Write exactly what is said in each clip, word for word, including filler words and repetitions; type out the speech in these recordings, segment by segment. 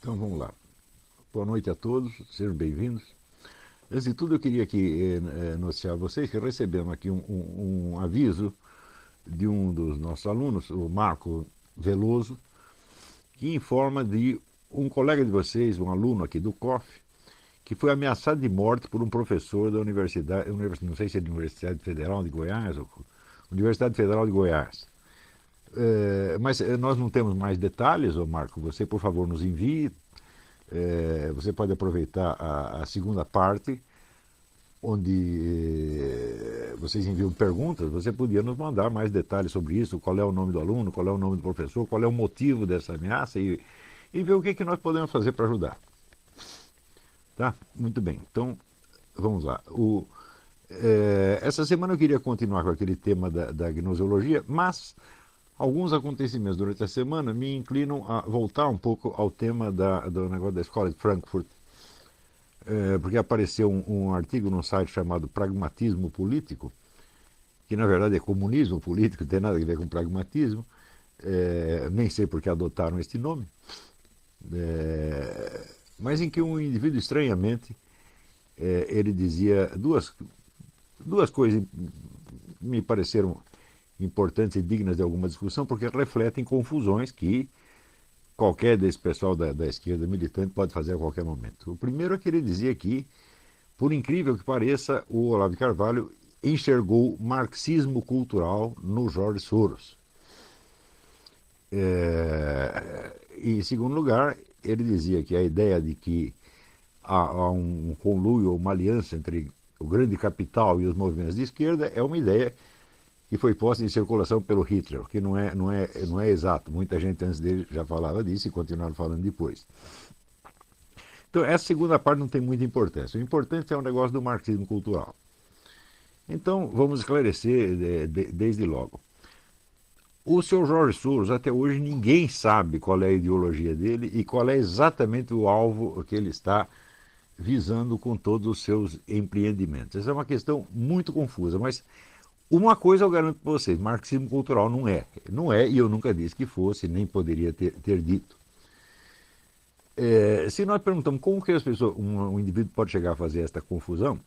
Então vamos lá. Boa noite a todos, sejam bem-vindos. Antes de tudo, eu queria aqui eh, anunciar a vocês que recebemos aqui um, um, um aviso de um dos nossos alunos, o Marco Veloso, que informa de um colega de vocês, um aluno aqui do C O F, que foi ameaçado de morte por um professor da universidade, não sei se é da Universidade Federal de Goiás ou Universidade Federal de Goiás. É, mas nós não temos mais detalhes, ô Marco. Você, por favor, nos envie. É, você pode aproveitar a, a segunda parte, onde é, vocês enviam perguntas. Você podia nos mandar mais detalhes sobre isso, qual é o nome do aluno, qual é o nome do professor, qual é o motivo dessa ameaça e, e ver o que, que nós podemos fazer para ajudar. Tá? Muito bem. Então, vamos lá. O, é, essa semana eu queria continuar com aquele tema da, da gnoseologia, mas alguns acontecimentos durante a semana me inclinam a voltar um pouco ao tema da, do negócio da escola de Frankfurt, é, porque apareceu um, um artigo num site chamado Pragmatismo Político, que na verdade é comunismo político, não tem nada a ver com pragmatismo, é, nem sei por que adotaram este nome, é, mas em que um indivíduo estranhamente é, ele dizia duas, duas coisas que me pareceram importantes e dignas de alguma discussão, porque refletem confusões que qualquer desse pessoal da, da esquerda militante pode fazer a qualquer momento. O primeiro é que ele dizia que, por incrível que pareça, o Olavo de Carvalho enxergou marxismo cultural no Jorge Soros. É, e, em segundo lugar, ele dizia que a ideia de que há, há um conluio ou uma aliança entre o grande capital e os movimentos de esquerda é uma ideia que foi posta em circulação pelo Hitler, que não é, não é, não é exato. Muita gente antes dele já falava disso e continuaram falando depois. Então, essa segunda parte não tem muita importância. O importante é o negócio do marxismo cultural. Então, vamos esclarecer de, de, desde logo. O senhor Jorge Soros, até hoje, ninguém sabe qual é a ideologia dele e qual é exatamente o alvo que ele está visando com todos os seus empreendimentos. Essa é uma questão muito confusa, mas uma coisa eu garanto para vocês, marxismo cultural não é. Não é, e eu nunca disse que fosse, nem poderia ter, ter dito. É, se nós perguntamos como que as pessoas, um, um indivíduo pode chegar a fazer esta confusão,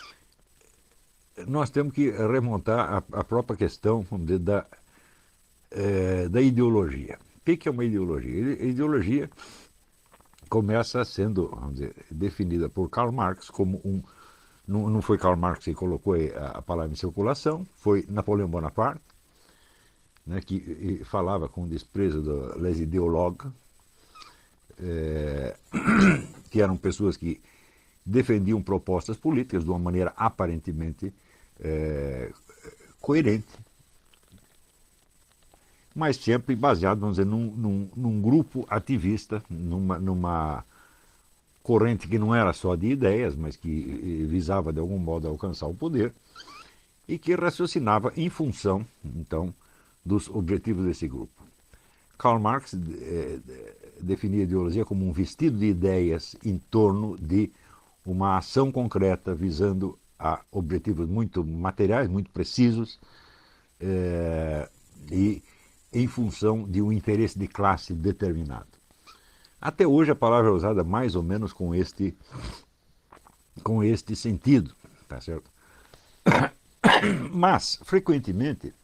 nós temos que remontar a, a própria questão, vamos dizer, da, é, da ideologia. O que é uma ideologia? A ideologia começa sendo, vamos dizer, definida por Karl Marx como um. Não, não foi Karl Marx que colocou a palavra em circulação, foi Napoleão Bonaparte, né, que falava com desprezo do les idéologues, é, que eram pessoas que defendiam propostas políticas de uma maneira aparentemente é, coerente, mas sempre baseado, vamos dizer, num, num, num grupo ativista, numa, numa corrente que não era só de ideias, mas que visava de algum modo alcançar o poder e que raciocinava em função, então, dos objetivos desse grupo. Karl Marx eh, definia a ideologia como um vestido de ideias em torno de uma ação concreta visando a objetivos muito materiais, muito precisos, eh, e em função de um interesse de classe determinado. Até hoje a palavra é usada mais ou menos com este, com este sentido, tá certo? Mas, frequentemente,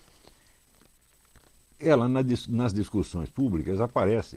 ela nas discussões públicas aparece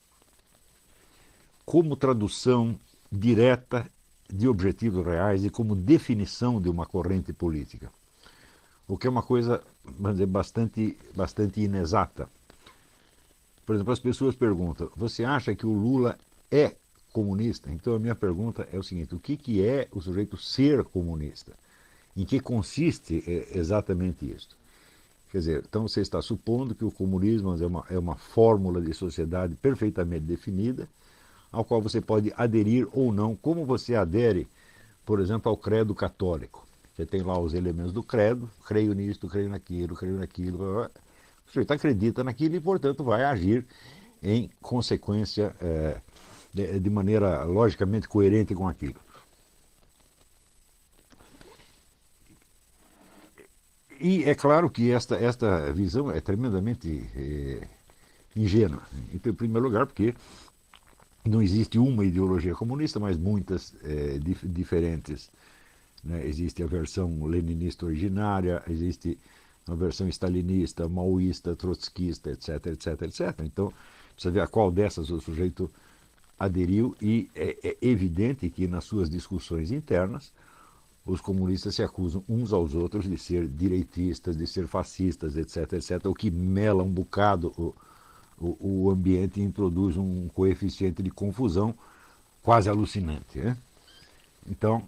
como tradução direta de objetivos reais e como definição de uma corrente política, o que é uma coisa, vamos dizer, bastante, bastante inexata. Por exemplo, as pessoas perguntam, você acha que o Lula é comunista? Então a minha pergunta é o seguinte, o que, que é o sujeito ser comunista? Em que consiste exatamente isso? Quer dizer, então você está supondo que o comunismo é uma, é uma fórmula de sociedade perfeitamente definida, ao qual você pode aderir ou não, como você adere, por exemplo, ao credo católico. Você tem lá os elementos do credo, creio nisto, creio naquilo, creio naquilo. O sujeito acredita naquilo e, portanto, vai agir em consequência, é, de, de maneira logicamente coerente com aquilo. E é claro que esta, esta visão é tremendamente é, ingênua. Em primeiro lugar, porque não existe uma ideologia comunista, mas muitas é, dif diferentes. Né? Existe a versão leninista originária, existe a versão stalinista, maoísta, trotskista, etc, etc, etcétera. Então, precisa ver a qual dessas o sujeito aderiu e é, é evidente que nas suas discussões internas os comunistas se acusam uns aos outros de ser direitistas, de ser fascistas, etc, etcétera, o que mela um bocado o, o, o ambiente e introduz um coeficiente de confusão quase alucinante. Né? Então,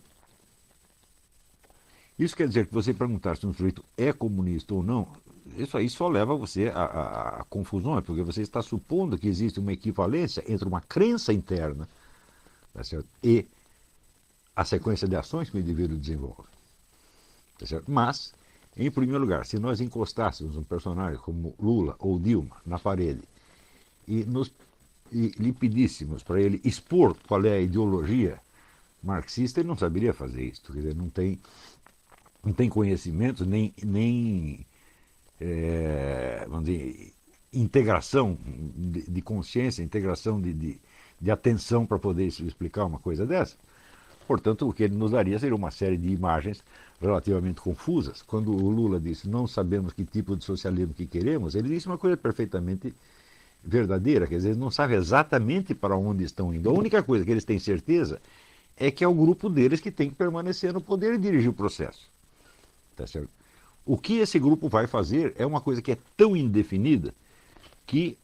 isso quer dizer que você perguntar se um sujeito é comunista ou não, isso aí só leva você a, a, a confusões, porque você está supondo que existe uma equivalência entre uma crença interna, tá certo? E a sequência de ações que o indivíduo desenvolve. Tá certo? Mas, em primeiro lugar, se nós encostássemos um personagem como Lula ou Dilma na parede e, nos, e lhe pedíssemos para ele expor qual é a ideologia marxista, ele não saberia fazer isso. Quer dizer, não tem, não tem conhecimento, nem, nem é, vamos dizer, integração de, de consciência, integração de, de, de atenção para poder explicar uma coisa dessa. Portanto, o que ele nos daria seria uma série de imagens relativamente confusas. Quando o Lula disse não sabemos que tipo de socialismo que queremos, ele disse uma coisa perfeitamente verdadeira, quer dizer, eles não sabem exatamente para onde estão indo. A única coisa que eles têm certeza é que é o grupo deles que tem que permanecer no poder e dirigir o processo. Tá certo? O que esse grupo vai fazer é uma coisa que é tão indefinida que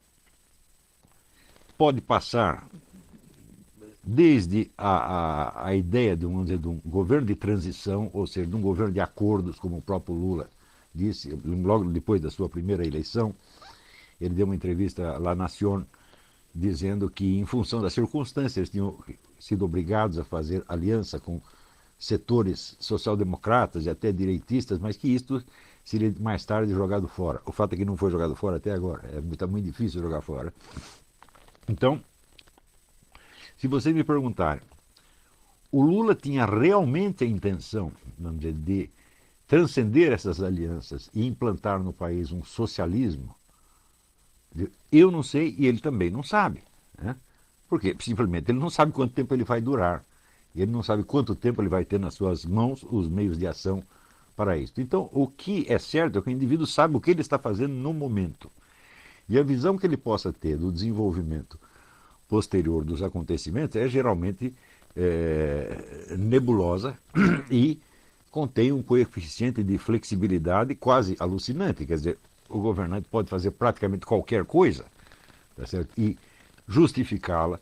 pode passar desde a, a, a ideia de, vamos dizer, de um governo de transição, ou seja, de um governo de acordos, como o próprio Lula disse, logo depois da sua primeira eleição, ele deu uma entrevista à La Nación dizendo que, em função das circunstâncias, eles tinham sido obrigados a fazer aliança com setores social-democratas e até direitistas, mas que isto seria mais tarde jogado fora. O fato é que não foi jogado fora até agora, é muito, muito difícil jogar fora. Então, se vocês me perguntarem, o Lula tinha realmente a intenção, vamos dizer, de transcender essas alianças e implantar no país um socialismo? Eu não sei e ele também não sabe. Né? Porque simplesmente ele não sabe quanto tempo ele vai durar. Ele não sabe quanto tempo ele vai ter nas suas mãos os meios de ação para isso. Então, o que é certo é que o indivíduo sabe o que ele está fazendo no momento. E a visão que ele possa ter do desenvolvimento posterior dos acontecimentos é geralmente é, nebulosa e contém um coeficiente de flexibilidade quase alucinante. Quer dizer, o governante pode fazer praticamente qualquer coisa, tá certo? E justificá-la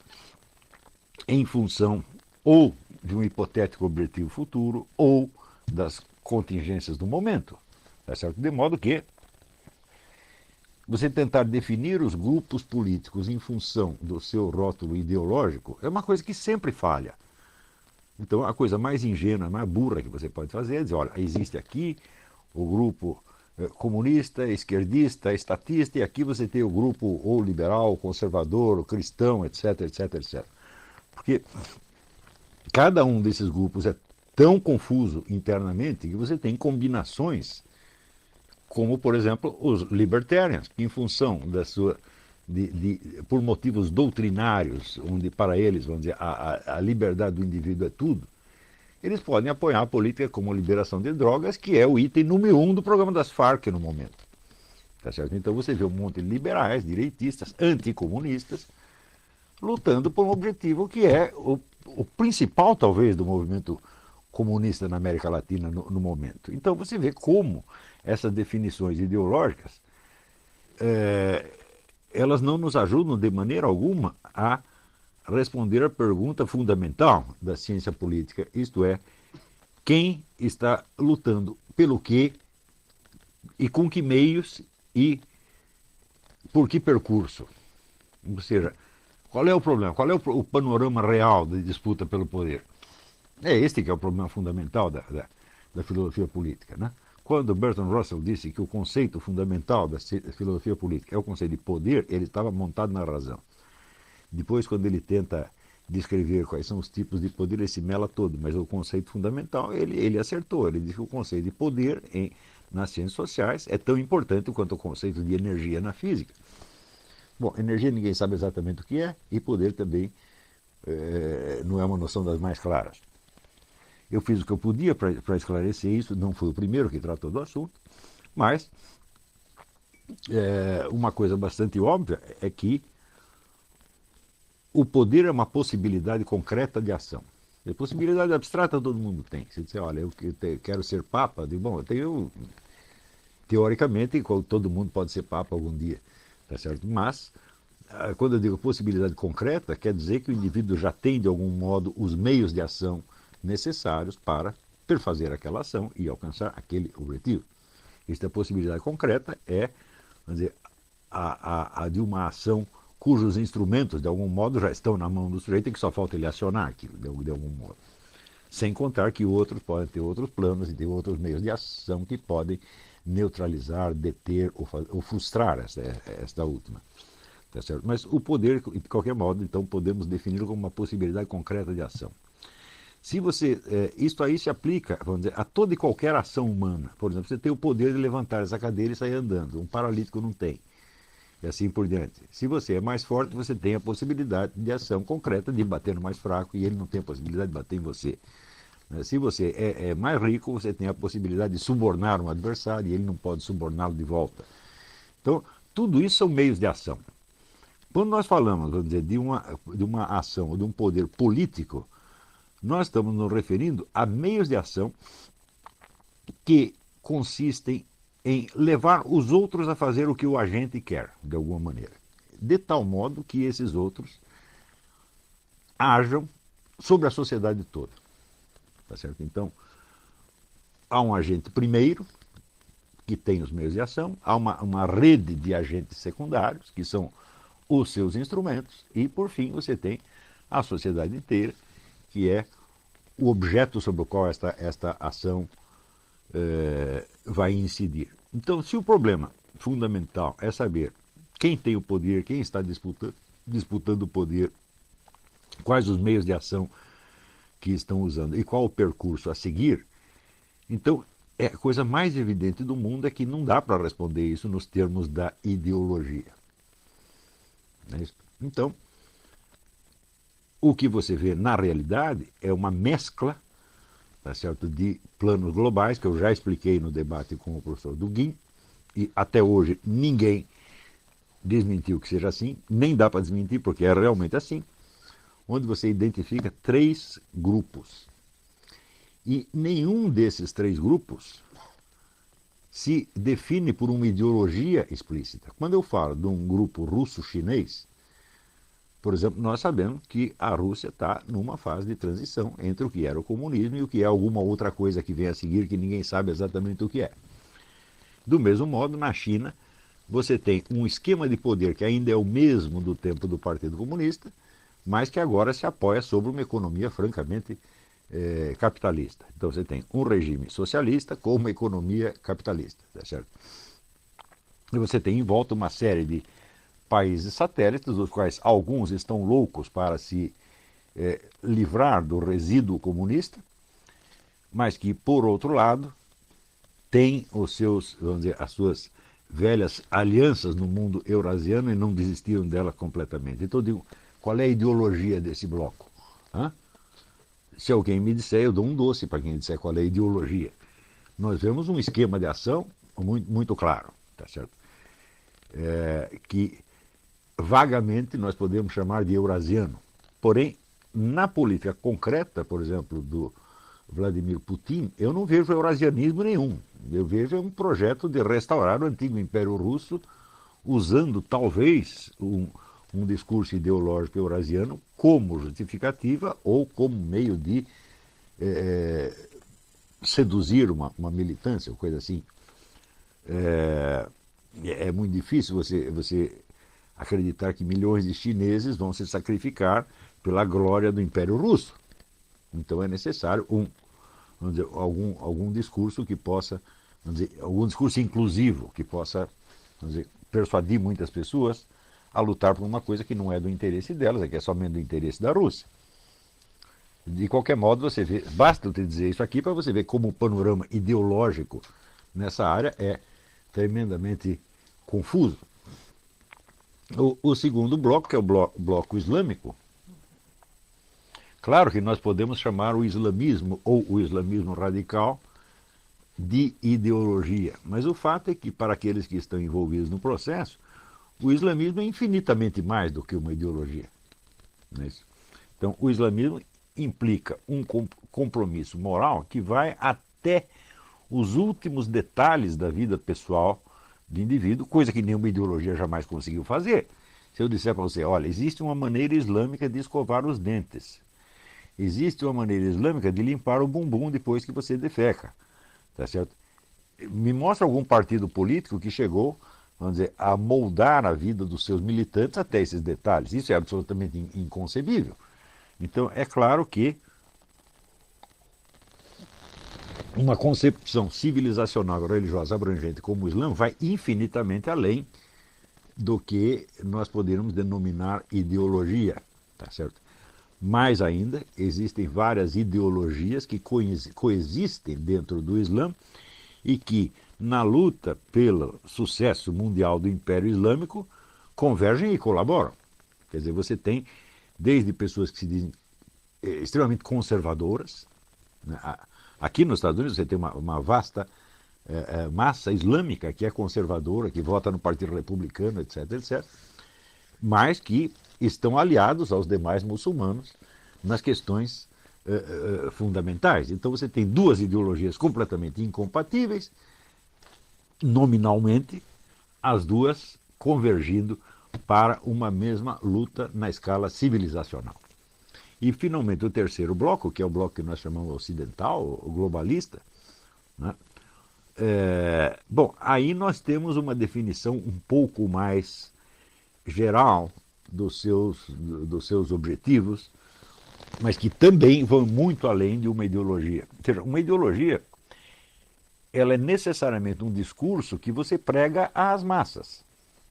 em função ou de um hipotético objetivo futuro ou das contingências do momento, tá certo? De modo que você tentar definir os grupos políticos em função do seu rótulo ideológico é uma coisa que sempre falha. Então, a coisa mais ingênua, mais burra que você pode fazer é dizer, olha, existe aqui o grupo comunista, esquerdista, estatista, e aqui você tem o grupo ou liberal, conservador, ou cristão, etc, etc, etcétera. Porque cada um desses grupos é tão confuso internamente que você tem combinações como, por exemplo, os libertarians, que em função da sua, de, de, por motivos doutrinários, onde para eles, vamos dizer, a, a, a liberdade do indivíduo é tudo, eles podem apoiar a política como a liberação de drogas, que é o item número um do programa das Farc no momento. Tá certo? Então você vê um monte de liberais, direitistas, anticomunistas, lutando por um objetivo que é o, o principal, talvez, do movimento comunista na América Latina no, no momento. Então você vê como essas definições ideológicas, é, elas não nos ajudam de maneira alguma a responder a pergunta fundamental da ciência política, isto é, quem está lutando pelo quê e com que meios e por que percurso. Ou seja, qual é o problema? Qual é o, o panorama real da disputa pelo poder? É este que é o problema fundamental da, da, da filosofia política, né? Quando Bertrand Russell disse que o conceito fundamental da filosofia política é o conceito de poder, ele estava montado na razão. Depois, quando ele tenta descrever quais são os tipos de poder, ele se mela todo, mas o conceito fundamental, ele, ele acertou. Ele disse que o conceito de poder em, nas ciências sociais é tão importante quanto o conceito de energia na física. Bom, energia ninguém sabe exatamente o que é, e poder também é, não é uma noção das mais claras. Eu fiz o que eu podia para esclarecer isso, não fui o primeiro que tratou do assunto, mas é, uma coisa bastante óbvia é que o poder é uma possibilidade concreta de ação. A possibilidade abstrata todo mundo tem. Se disser, olha, eu quero ser papa, eu digo, bom, eu tenho, teoricamente, todo mundo pode ser papa algum dia, tá certo? Mas, quando eu digo possibilidade concreta, quer dizer que o indivíduo já tem, de algum modo, os meios de ação necessários para perfazer aquela ação e alcançar aquele objetivo. Esta possibilidade concreta é, vamos dizer, a, a, a de uma ação cujos instrumentos, de algum modo, já estão na mão do sujeito e que só falta ele acionar aquilo, de, de algum modo. Sem contar que outros podem ter outros planos e ter outros meios de ação que podem neutralizar, deter ou, ou frustrar esta, esta última. Tá certo? Mas o poder, de qualquer modo, então, podemos definir como uma possibilidade concreta de ação. Se você, é, isto aí se aplica, vamos dizer, a toda e qualquer ação humana. Por exemplo, você tem o poder de levantar essa cadeira e sair andando. Um paralítico não tem. E assim por diante. Se você é mais forte, você tem a possibilidade de ação concreta de bater no mais fraco e ele não tem a possibilidade de bater em você. Se você é, é mais rico, você tem a possibilidade de subornar um adversário e ele não pode suborná-lo de volta. Então, tudo isso são meios de ação. Quando nós falamos, vamos dizer, de uma, de uma ação ou de um poder político, nós estamos nos referindo a meios de ação que consistem em levar os outros a fazer o que o agente quer, de alguma maneira. De tal modo que esses outros ajam sobre a sociedade toda. Tá certo? Então, há um agente primeiro, que tem os meios de ação, há uma, uma rede de agentes secundários, que são os seus instrumentos, e, por fim, você tem a sociedade inteira, que é o objeto sobre o qual esta, esta ação eh, vai incidir. Então, se o problema fundamental é saber quem tem o poder, quem está disputando, disputando o poder, quais os meios de ação que estão usando e qual o percurso a seguir, então é a coisa mais evidente do mundo é que não dá para responder isso nos termos da ideologia. Não é isso? Então, o que você vê na realidade é uma mescla, tá certo, de planos globais, que eu já expliquei no debate com o professor Dugin, e até hoje ninguém desmentiu que seja assim, nem dá para desmentir porque é realmente assim, onde você identifica três grupos. E nenhum desses três grupos se define por uma ideologia explícita. Quando eu falo de um grupo russo-chinês, por exemplo, nós sabemos que a Rússia está numa fase de transição entre o que era o comunismo e o que é alguma outra coisa que vem a seguir que ninguém sabe exatamente o que é. Do mesmo modo, na China, você tem um esquema de poder que ainda é o mesmo do tempo do Partido Comunista, mas que agora se apoia sobre uma economia francamente é, capitalista. Então você tem um regime socialista com uma economia capitalista, tá certo? E você tem em volta uma série de países satélites, dos quais alguns estão loucos para se é, livrar do resíduo comunista, mas que, por outro lado, têm os seus, vamos dizer, as suas velhas alianças no mundo eurasiano e não desistiram dela completamente. Então eu digo, qual é a ideologia desse bloco? Hã? Se alguém me disser, eu dou um doce para quem disser qual é a ideologia. Nós vemos um esquema de ação muito, muito claro, tá certo? É, que vagamente nós podemos chamar de eurasiano. Porém, na política concreta, por exemplo, do Vladimir Putin, eu não vejo eurasianismo nenhum. Eu vejo um projeto de restaurar o antigo Império Russo usando talvez um, um discurso ideológico eurasiano como justificativa ou como meio de é, seduzir uma, uma militância ou coisa assim. É, é muito difícil você, você acreditar que milhões de chineses vão se sacrificar pela glória do Império Russo. Então é necessário um, vamos dizer, algum, algum discurso que possa, vamos dizer, algum discurso inclusivo que possa, vamos dizer, persuadir muitas pessoas a lutar por uma coisa que não é do interesse delas, é que é somente do interesse da Rússia. De qualquer modo, você vê, basta eu te dizer isso aqui para você ver como o panorama ideológico nessa área é tremendamente confuso. O, o segundo bloco, que é o bloco, bloco islâmico, claro que nós podemos chamar o islamismo ou o islamismo radical de ideologia, mas o fato é que, para aqueles que estão envolvidos no processo, o islamismo é infinitamente mais do que uma ideologia. Não é isso? Então, o islamismo implica um compromisso moral que vai até os últimos detalhes da vida pessoal do indivíduo, coisa que nenhuma ideologia jamais conseguiu fazer. Se eu disser para você, olha, existe uma maneira islâmica de escovar os dentes, existe uma maneira islâmica de limpar o bumbum depois que você defeca, tá certo? Me mostra algum partido político que chegou, vamos dizer, a moldar a vida dos seus militantes até esses detalhes. Isso é absolutamente inconcebível. Então, é claro que uma concepção civilizacional religiosa abrangente como o Islã vai infinitamente além do que nós poderíamos denominar ideologia, tá certo? Mais ainda, existem várias ideologias que coexistem dentro do Islã e que, na luta pelo sucesso mundial do Império Islâmico, convergem e colaboram. Quer dizer, você tem desde pessoas que se dizem extremamente conservadoras. Né? Aqui nos Estados Unidos você tem uma, uma vasta é, massa islâmica que é conservadora, que vota no Partido Republicano, etc, etcétera, mas que estão aliados aos demais muçulmanos nas questões uh, uh, fundamentais. Então você tem duas ideologias completamente incompatíveis, nominalmente, as duas convergindo para uma mesma luta na escala civilizacional. E, finalmente, o terceiro bloco, que é o bloco que nós chamamos ocidental, o globalista, né? É, bom, aí nós temos uma definição um pouco mais geral dos seus, dos seus objetivos, mas que também vão muito além de uma ideologia. Ou seja, uma ideologia, ela é necessariamente um discurso que você prega às massas,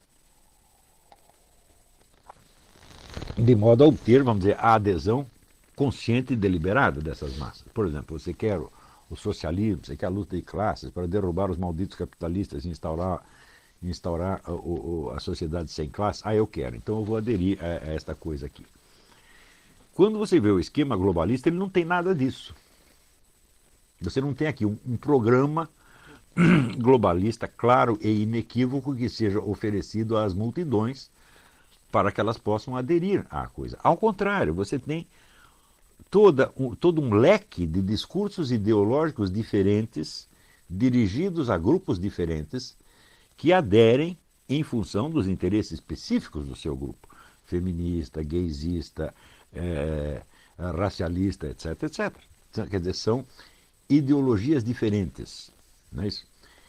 de modo a obter, vamos dizer, a adesão consciente e deliberada dessas massas. Por exemplo, você quer o, o socialismo, você quer a luta de classes para derrubar os malditos capitalistas e instaurar, instaurar o, o, a sociedade sem classe. Ah, eu quero, então eu vou aderir a, a esta coisa aqui. Quando você vê o esquema globalista, ele não tem nada disso. Você não tem aqui um, um programa globalista claro e inequívoco que seja oferecido às multidões para que elas possam aderir à coisa. Ao contrário, você tem toda um, todo um leque de discursos ideológicos diferentes, dirigidos a grupos diferentes, que aderem em função dos interesses específicos do seu grupo. Feminista, gaysista, é, racialista, etc, etcétera. Quer dizer, são ideologias diferentes. Não é isso?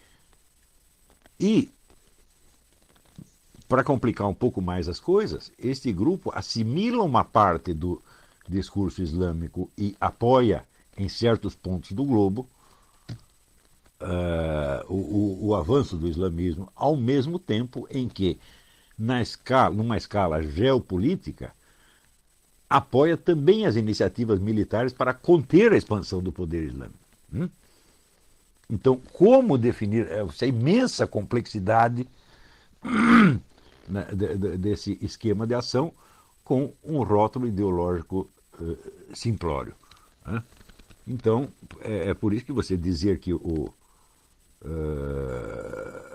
E, para complicar um pouco mais as coisas, este grupo assimila uma parte do discurso islâmico e apoia, em certos pontos do globo, uh, o, o, o avanço do islamismo, ao mesmo tempo em que, na escala, numa escala geopolítica, apoia também as iniciativas militares para conter a expansão do poder islâmico. Hum? Então, como definir essa imensa complexidade desse esquema de ação com um rótulo ideológico uh, simplório. Né? Então, é, é por isso que você dizer que o, uh,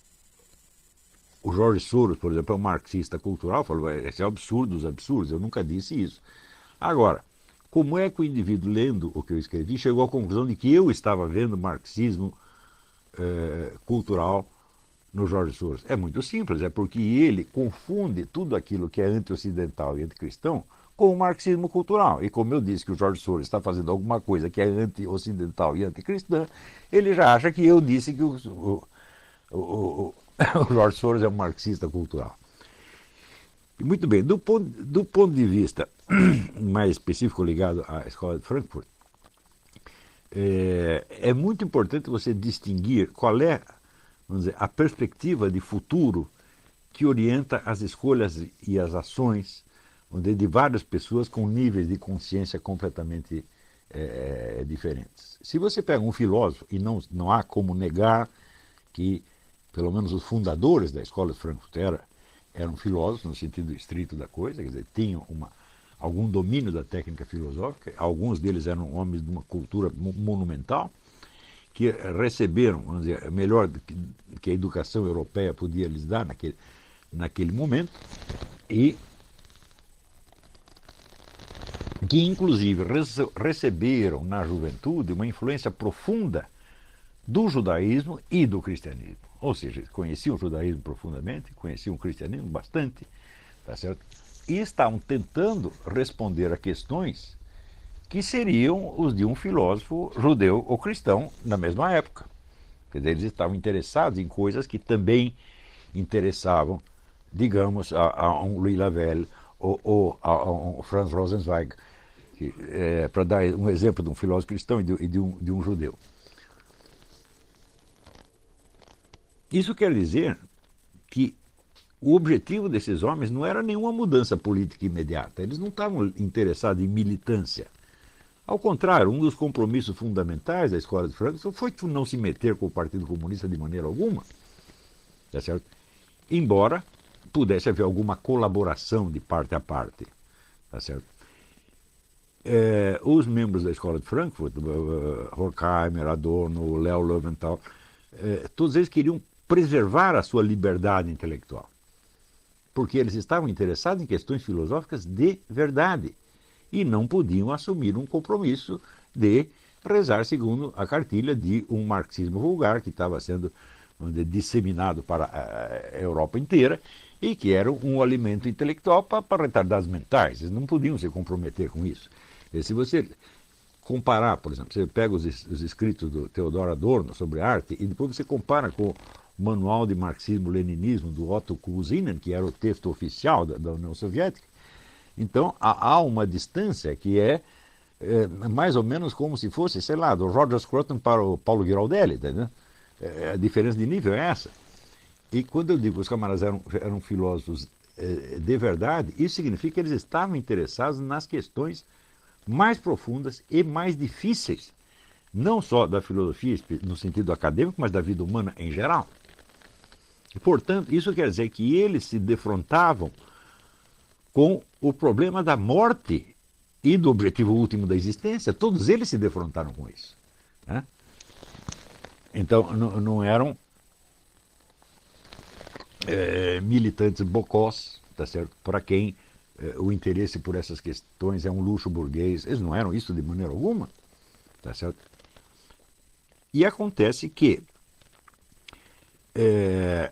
o Jorge Soros, por exemplo, é um marxista cultural, falou, esse é absurdo dos absurdos, eu nunca disse isso. Agora, como é que o indivíduo, lendo o que eu escrevi, chegou à conclusão de que eu estava vendo marxismo uh, cultural no Jorge Soros? É muito simples, é porque ele confunde tudo aquilo que é anti-ocidental e anticristão com o marxismo cultural. E como eu disse que o Jorge Soros está fazendo alguma coisa que é anti-ocidental e anticristã, ele já acha que eu disse que o, o, o, o Jorge Soros é um marxista cultural. Muito bem, do ponto, do ponto de vista mais específico ligado à Escola de Frankfurt, é, é muito importante você distinguir qual é, vamos dizer, a perspectiva de futuro que orienta as escolhas e as ações de várias pessoas com níveis de consciência completamente é, diferentes. Se você pega um filósofo, e não, não há como negar que, pelo menos os fundadores da Escola de Frankfurt era, eram filósofos no sentido estrito da coisa, quer dizer, tinham uma, algum domínio da técnica filosófica, alguns deles eram homens de uma cultura monumental, que receberam, vamos dizer, melhor do que, que a educação europeia podia lhes dar naquele, naquele momento, e que inclusive receberam na juventude uma influência profunda do judaísmo e do cristianismo. Ou seja, conheciam o judaísmo profundamente, conheciam o cristianismo bastante, tá certo? E estavam tentando responder a questões que seriam os de um filósofo judeu ou cristão na mesma época. Quer dizer, eles estavam interessados em coisas que também interessavam, digamos, a, a um Louis Lavelle ou, ou a, a um Franz Rosenzweig, é, para dar um exemplo de um filósofo cristão e de, e de, um, de um judeu. Isso quer dizer que o objetivo desses homens não era nenhuma mudança política imediata. Eles não estavam interessados em militância. Ao contrário, um dos compromissos fundamentais da Escola de Frankfurt foi não se meter com o Partido Comunista de maneira alguma, tá certo? Embora pudesse haver alguma colaboração de parte a parte, tá certo? É, os membros da Escola de Frankfurt, uh, Horkheimer, Adorno, Leo Löwenthal, uh, todos eles queriam preservar a sua liberdade intelectual, porque eles estavam interessados em questões filosóficas de verdade e não podiam assumir um compromisso de rezar segundo a cartilha de um marxismo vulgar que estava sendo dizer, disseminado para a Europa inteira e que era um alimento intelectual para, para retardados mentais. Eles não podiam se comprometer com isso. E se você comparar, por exemplo, você pega os, os escritos do Theodor Adorno sobre arte e depois você compara com o Manual de Marxismo-Leninismo do Otto Kuusinen, que era o texto oficial da, da União Soviética, então há, há uma distância que é, é mais ou menos como se fosse, sei lá, do Roger Scruton para o Paulo Giraldelli, tá, é, a diferença de nível é essa. E quando eu digo que os camaradas eram, eram filósofos é, de verdade, isso significa que eles estavam interessados nas questões mais profundas e mais difíceis, não só da filosofia no sentido acadêmico, mas da vida humana em geral. E, portanto, isso quer dizer que eles se defrontavam com o problema da morte e do objetivo último da existência. Todos eles se defrontaram com isso, né? Então, não, não eram é, militantes bocós, tá certo? Para quem é, o interesse por essas questões é um luxo burguês. Eles não eram isso de maneira alguma, tá certo? E acontece que é,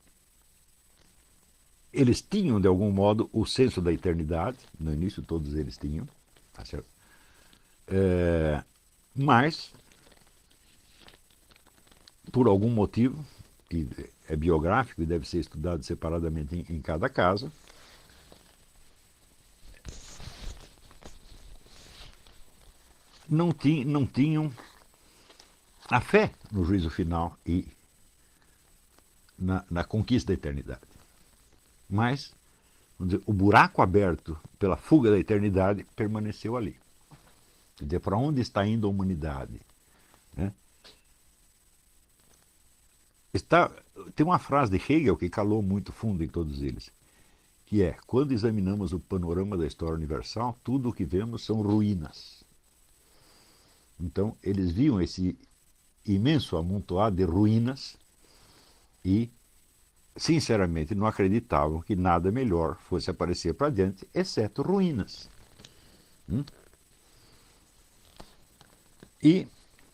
eles tinham, de algum modo, o senso da eternidade. No início todos eles tinham, tá certo? É, mas, por algum motivo, que é biográfico e deve ser estudado separadamente em, em cada caso, não, tinham, não tinham a fé no juízo final e na, na conquista da eternidade. Mas, vamos dizer, o buraco aberto pela fuga da eternidade permaneceu ali. Quer dizer, para onde está indo a humanidade? Né? Está, tem uma frase de Hegel que calou muito fundo em todos eles, que é: quando examinamos o panorama da história universal, tudo o que vemos são ruínas. Então, eles viam esse imenso amontoado de ruínas e, sinceramente, não acreditavam que nada melhor fosse aparecer para diante, exceto ruínas. Hum? E,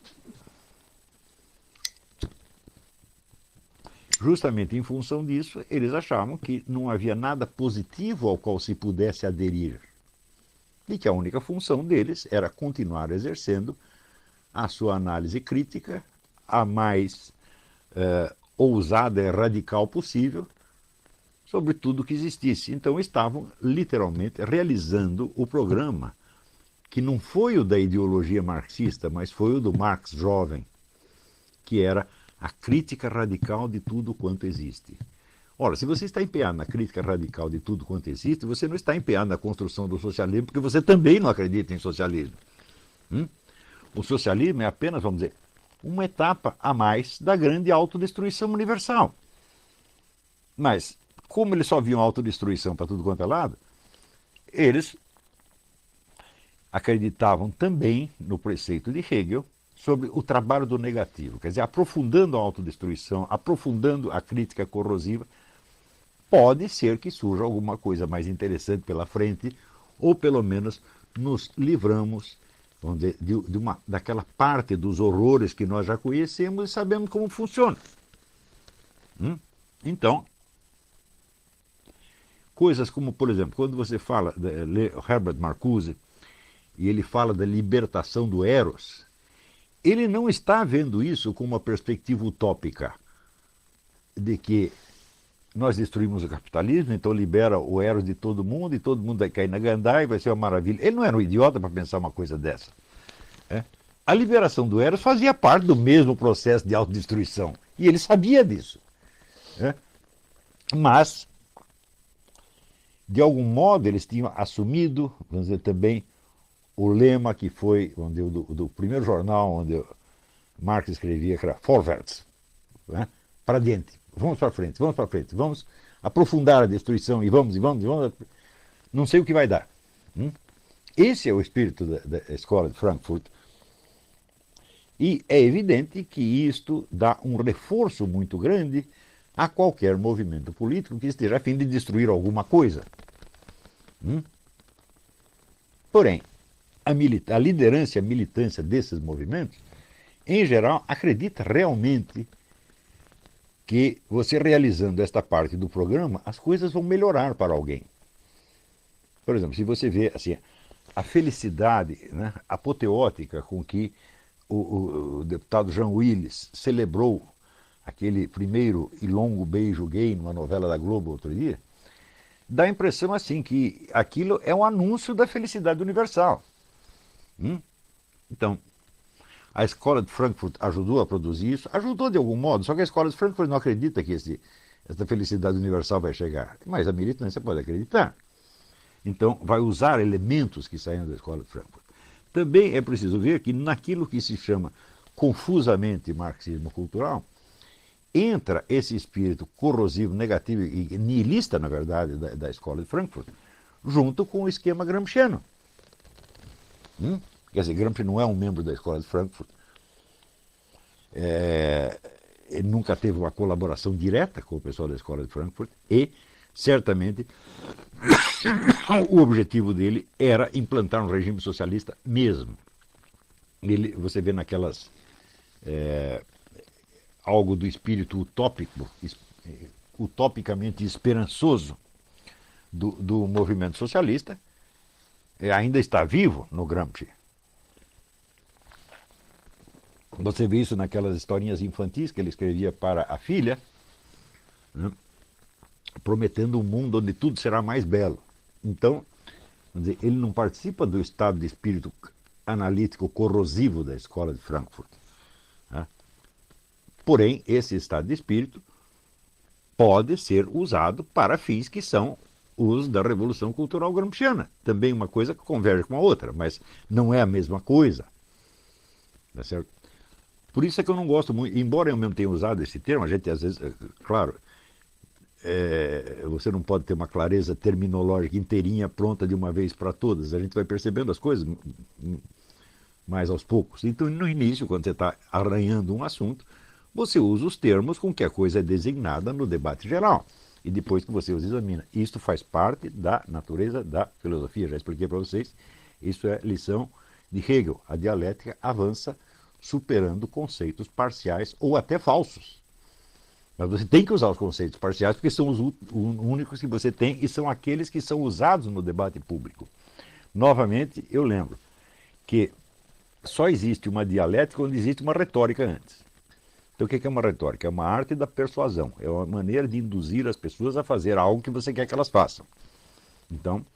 justamente em função disso, eles achavam que não havia nada positivo ao qual se pudesse aderir. E que a única função deles era continuar exercendo a sua análise crítica, a mais uh, ousada e radical possível, sobre tudo que existisse. Então estavam literalmente realizando o programa, que não foi o da ideologia marxista, mas foi o do Marx jovem, que era a crítica radical de tudo quanto existe. Ora, se você está empenhado na crítica radical de tudo quanto existe, você não está empenhado na construção do socialismo, porque você também não acredita em socialismo. Hum? O socialismo é apenas, vamos dizer, uma etapa a mais da grande autodestruição universal. Mas, como eles só viam autodestruição para tudo quanto é lado, eles acreditavam também no preceito de Hegel sobre o trabalho do negativo, quer dizer, aprofundando a autodestruição, aprofundando a crítica corrosiva, pode ser que surja alguma coisa mais interessante pela frente, ou pelo menos nos livramos, vamos dizer, de, de uma, daquela parte dos horrores que nós já conhecemos e sabemos como funciona. Hum? Então, coisas como, por exemplo, quando você fala, de, lê Herbert Marcuse, e ele fala da libertação do Eros, ele não está vendo isso com uma perspectiva utópica, de que nós destruímos o capitalismo, então libera o Eros de todo mundo, e todo mundo vai cair na gandaia, vai ser uma maravilha. Ele não era um idiota para pensar uma coisa dessa. É? A liberação do Eros fazia parte do mesmo processo de autodestruição, e ele sabia disso. É? Mas, de algum modo, eles tinham assumido, vamos dizer também, o lema que foi onde, do, do primeiro jornal onde Marx escrevia, que era Vorwärts, né? Para diante, vamos para frente, vamos para frente, vamos aprofundar a destruição e vamos, e vamos, e vamos, não sei o que vai dar. Hum? Esse é o espírito da, da escola de Frankfurt, e é evidente que isto dá um reforço muito grande a qualquer movimento político que esteja a fim de destruir alguma coisa. Hum? Porém, A, milita a liderança e a militância desses movimentos, em geral, acredita realmente que você realizando esta parte do programa, as coisas vão melhorar para alguém. Por exemplo, se você vê assim, a felicidade, né, apoteótica com que o, o, o deputado Jean Willis celebrou aquele primeiro e longo beijo gay numa novela da Globo outro dia, dá a impressão assim que aquilo é um anúncio da felicidade universal. Hum? Então, a escola de Frankfurt ajudou a produzir isso, ajudou de algum modo, só que a escola de Frankfurt não acredita que esse, essa felicidade universal vai chegar, mas a militância pode acreditar. Então, vai usar elementos que saem da escola de Frankfurt. Também é preciso ver que naquilo que se chama confusamente marxismo cultural, entra esse espírito corrosivo, negativo e nihilista, na verdade, da, da escola de Frankfurt, junto com o esquema gramsciano. Hum? Quer dizer, Gramsci não é um membro da escola de Frankfurt, é, ele nunca teve uma colaboração direta com o pessoal da escola de Frankfurt e, certamente, o objetivo dele era implantar um regime socialista mesmo. Ele, você vê naquelas... É, algo do espírito utópico, utopicamente esperançoso do, do movimento socialista, ainda está vivo no Gramsci. Você vê isso naquelas historinhas infantis que ele escrevia para a filha, né, prometendo um mundo onde tudo será mais belo. Então, vamos dizer, ele não participa do estado de espírito analítico corrosivo da escola de Frankfurt. Né? Porém, esse estado de espírito pode ser usado para fins que são os da Revolução Cultural Gramsciana. Também uma coisa que converge com a outra, mas não é a mesma coisa. Tá certo? Por isso é que eu não gosto muito, embora eu mesmo tenha usado esse termo, a gente às vezes, claro, é, você não pode ter uma clareza terminológica inteirinha pronta de uma vez para todas, a gente vai percebendo as coisas mais aos poucos. Então, no início, quando você está arranhando um assunto, você usa os termos com que a coisa é designada no debate geral. E depois que você os examina. Isto faz parte da natureza da filosofia. Já expliquei para vocês. Isso é lição de Hegel. A dialética avança superando conceitos parciais ou até falsos. Mas você tem que usar os conceitos parciais porque são os únicos que você tem e são aqueles que são usados no debate público. Novamente, eu lembro que só existe uma dialética onde existe uma retórica antes. Então, o que é uma retórica? É uma arte da persuasão. É uma maneira de induzir as pessoas a fazer algo que você quer que elas façam. Então,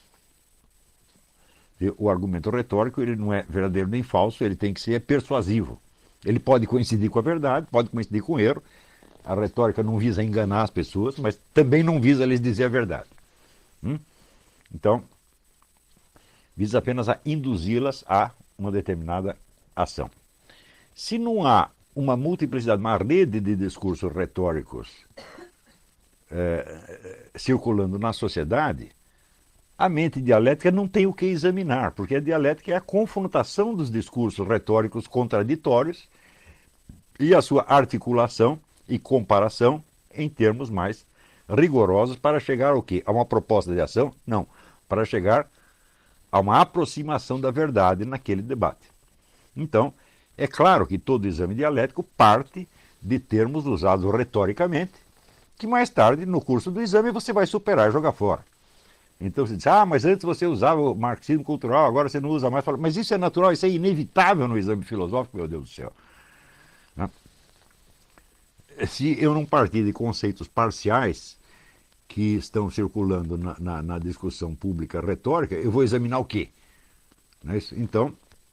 o argumento retórico ele não é verdadeiro nem falso, ele tem que ser persuasivo. Ele pode coincidir com a verdade, pode coincidir com o erro. A retórica não visa enganar as pessoas, mas também não visa lhes dizer a verdade. Hum? Então, visa apenas a induzi-las a uma determinada ação. Se não há uma multiplicidade, uma rede de discursos retóricos é, circulando na sociedade, a mente dialética não tem o que examinar, porque a dialética é a confrontação dos discursos retóricos contraditórios e a sua articulação e comparação em termos mais rigorosos para chegar ao quê? A uma proposta de ação? Não, para chegar a uma aproximação da verdade naquele debate. Então, é claro que todo exame dialético parte de termos usados retoricamente, que mais tarde, no curso do exame, você vai superar e jogar fora. Então você diz, ah, mas antes você usava o marxismo cultural, agora você não usa mais. Fala, mas isso é natural, isso é inevitável no exame filosófico, meu Deus do céu. Né? Se eu não partir de conceitos parciais que estão circulando na, na, na discussão pública retórica, eu vou examinar o quê? Não é isso? Então,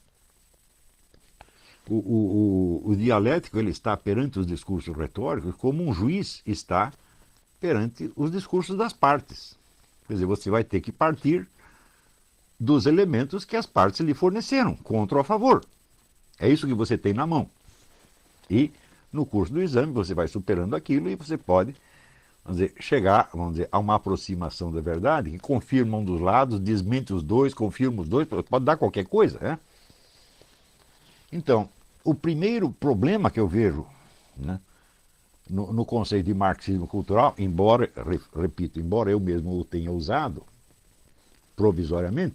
o, o, o, o dialético ele está perante os discursos retóricos como um juiz está perante os discursos das partes. Quer dizer, você vai ter que partir dos elementos que as partes lhe forneceram, contra ou a favor. É isso que você tem na mão. E no curso do exame você vai superando aquilo e você pode, vamos dizer, chegar, vamos dizer, a uma aproximação da verdade que confirma um dos lados, desmente os dois, confirma os dois, pode dar qualquer coisa, né? Então, o primeiro problema que eu vejo, né, no, no conceito de marxismo cultural, embora, repito, embora eu mesmo o tenha usado provisoriamente,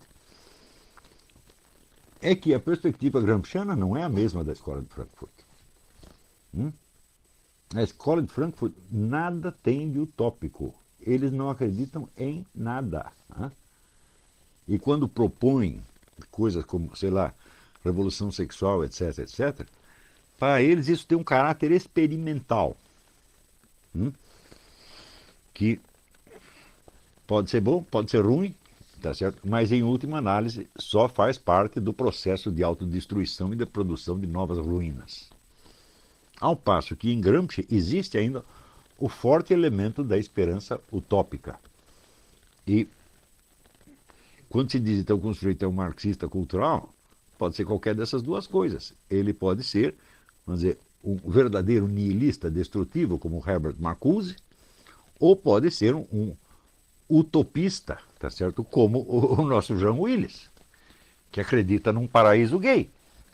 é que a perspectiva gramsciana não é a mesma da Escola de Frankfurt. Hum? A Escola de Frankfurt nada tem de utópico. Eles não acreditam em nada. Né? E quando propõem coisas como, sei lá, revolução sexual, etc, etcétera, para eles isso tem um caráter experimental. Hum? Que pode ser bom, pode ser ruim, tá certo? Mas em última análise só faz parte do processo de autodestruição e da produção de novas ruínas. Ao passo que em Gramsci existe ainda o forte elemento da esperança utópica. E quando se diz então que um sujeito é um marxista cultural, pode ser qualquer dessas duas coisas. Ele pode ser, vamos dizer, um verdadeiro nihilista destrutivo, como Herbert Marcuse, ou pode ser um, um utopista, tá certo? Como o, o nosso John Willis, que acredita num paraíso gay.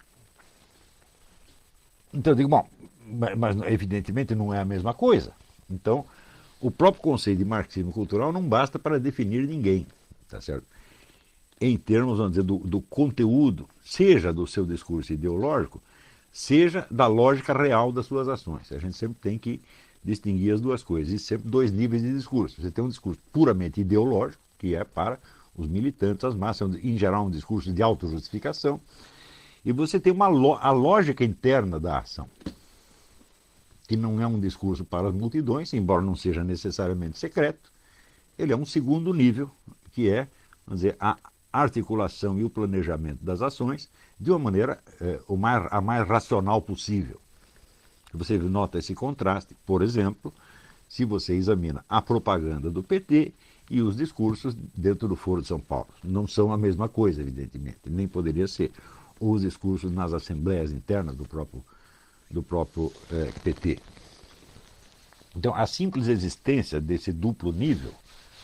Então eu digo, bom, mas evidentemente não é a mesma coisa. Então, o próprio conceito de marxismo cultural não basta para definir ninguém, tá certo? Em termos, vamos dizer, do, do conteúdo, seja do seu discurso ideológico, seja da lógica real das suas ações. A gente sempre tem que distinguir as duas coisas. Existem sempre dois níveis de discurso. Você tem um discurso puramente ideológico, que é para os militantes, as massas, em geral um discurso de autojustificação, e você tem uma, a lógica interna da ação, que não é um discurso para as multidões, embora não seja necessariamente secreto. Ele é um segundo nível, que é, vamos dizer, a articulação e o planejamento das ações de uma maneira é, o mais, a mais racional possível. Você nota esse contraste, por exemplo, se você examina a propaganda do P T e os discursos dentro do Foro de São Paulo. Não são a mesma coisa, evidentemente, nem poderia ser. Ou os discursos nas assembleias internas do próprio, do próprio é, P T. Então, a simples existência desse duplo nível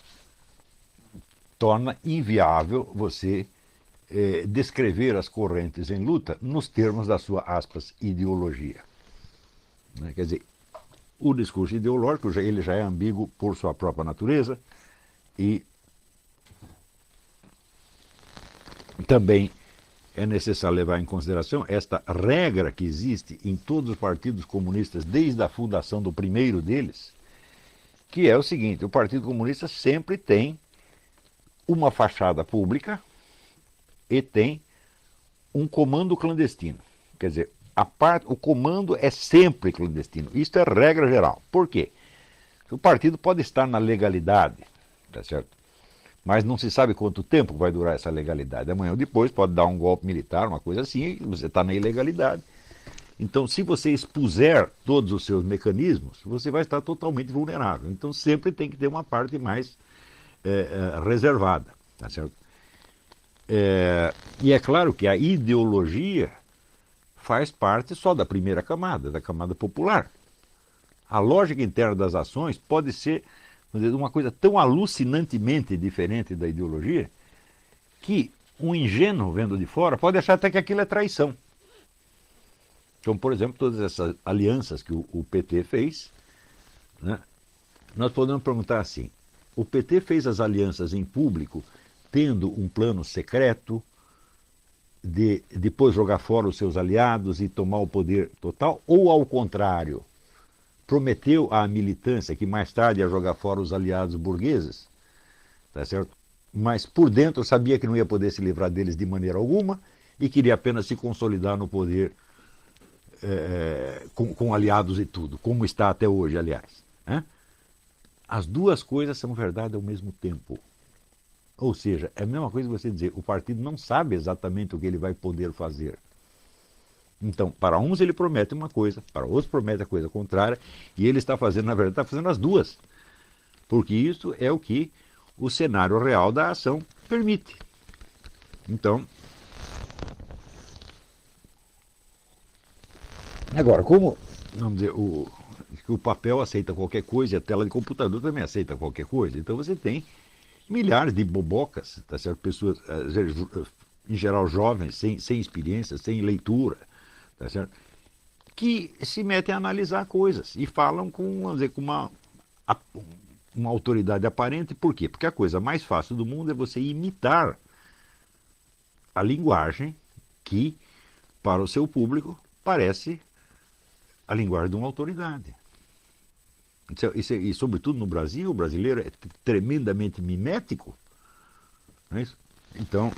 torna inviável você é, descrever as correntes em luta nos termos da sua, aspas, ideologia. Né? Quer dizer, o discurso ideológico já, ele já é ambíguo por sua própria natureza e também é necessário levar em consideração esta regra que existe em todos os partidos comunistas desde a fundação do primeiro deles, que é o seguinte: o Partido Comunista sempre tem uma fachada pública e tem um comando clandestino. Quer dizer, a parte, o comando é sempre clandestino. Isso é regra geral. Por quê? O partido pode estar na legalidade, tá certo? Mas não se sabe quanto tempo vai durar essa legalidade. Amanhã ou depois pode dar um golpe militar, uma coisa assim, e você está na ilegalidade. Então, se você expuser todos os seus mecanismos, você vai estar totalmente vulnerável. Então, sempre tem que ter uma parte mais é, é, reservada, tá certo? É, e é claro que a ideologia faz parte só da primeira camada, da camada popular. A lógica interna das ações pode ser, vamos dizer, uma coisa tão alucinantemente diferente da ideologia que um ingênuo vendo de fora pode achar até que aquilo é traição. Como, por exemplo, todas essas alianças que o, o P T fez, né? Nós podemos perguntar assim, o P T fez as alianças em público tendo um plano secreto de depois jogar fora os seus aliados e tomar o poder total, ou ao contrário, prometeu à militância que mais tarde ia jogar fora os aliados burgueses, tá certo? Mas por dentro sabia que não ia poder se livrar deles de maneira alguma e queria apenas se consolidar no poder é, com, com aliados e tudo, como está até hoje, aliás. Né? As duas coisas são verdade ao mesmo tempo. Ou seja, é a mesma coisa que você dizer, o partido não sabe exatamente o que ele vai poder fazer. Então, para uns ele promete uma coisa, para outros promete a coisa contrária, e ele está fazendo, na verdade, está fazendo as duas. Porque isso é o que o cenário real da ação permite. Então, agora, como, vamos dizer, o, o papel aceita qualquer coisa e a tela de computador também aceita qualquer coisa, então você tem milhares de bobocas, tá certo? Pessoas, em geral jovens, sem, sem experiência, sem leitura, tá certo? Que se metem a analisar coisas e falam com, vamos dizer, com uma, uma autoridade aparente. Por quê? Porque a coisa mais fácil do mundo é você imitar a linguagem que, para o seu público, parece a linguagem de uma autoridade. Isso, e sobretudo no Brasil, o brasileiro é tremendamente mimético. Não é isso? Então,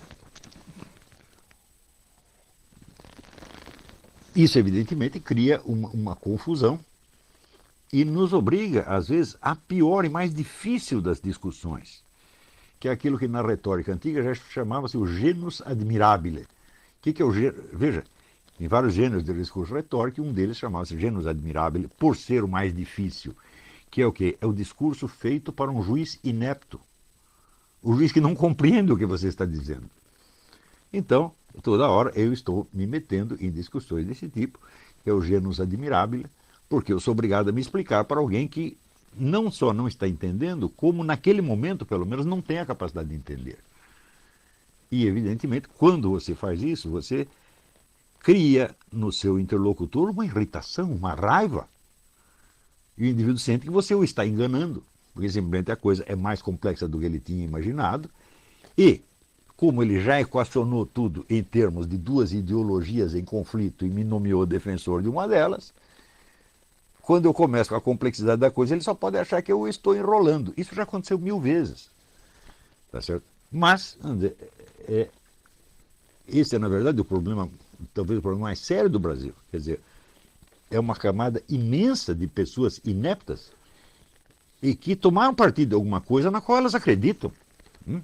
isso evidentemente cria uma, uma confusão e nos obriga, às vezes, à pior e mais difícil das discussões, que é aquilo que na retórica antiga já chamava-se o genus admirabile. O que, que é o genus? Veja, tem vários gêneros de discurso retórico, e um deles chamava-se genus admirabile, por ser o mais difícil, que é o quê? É o discurso feito para um juiz inepto, o juiz que não compreende o que você está dizendo. Então, toda hora eu estou me metendo em discussões desse tipo, que é o genus admirabile, porque eu sou obrigado a me explicar para alguém que não só não está entendendo, como naquele momento, pelo menos, não tem a capacidade de entender. E, evidentemente, quando você faz isso, você cria no seu interlocutor uma irritação, uma raiva. E o indivíduo sente que você o está enganando, porque simplesmente a coisa é mais complexa do que ele tinha imaginado. E, como ele já equacionou tudo em termos de duas ideologias em conflito e me nomeou defensor de uma delas, quando eu começo com a complexidade da coisa, ele só pode achar que eu estou enrolando. Isso já aconteceu mil vezes. Tá certo? Mas, é, esse é, na verdade, o problema, talvez o problema mais sério do Brasil. Quer dizer, é uma camada imensa de pessoas ineptas e que tomaram partido de alguma coisa na qual elas acreditam. Hum?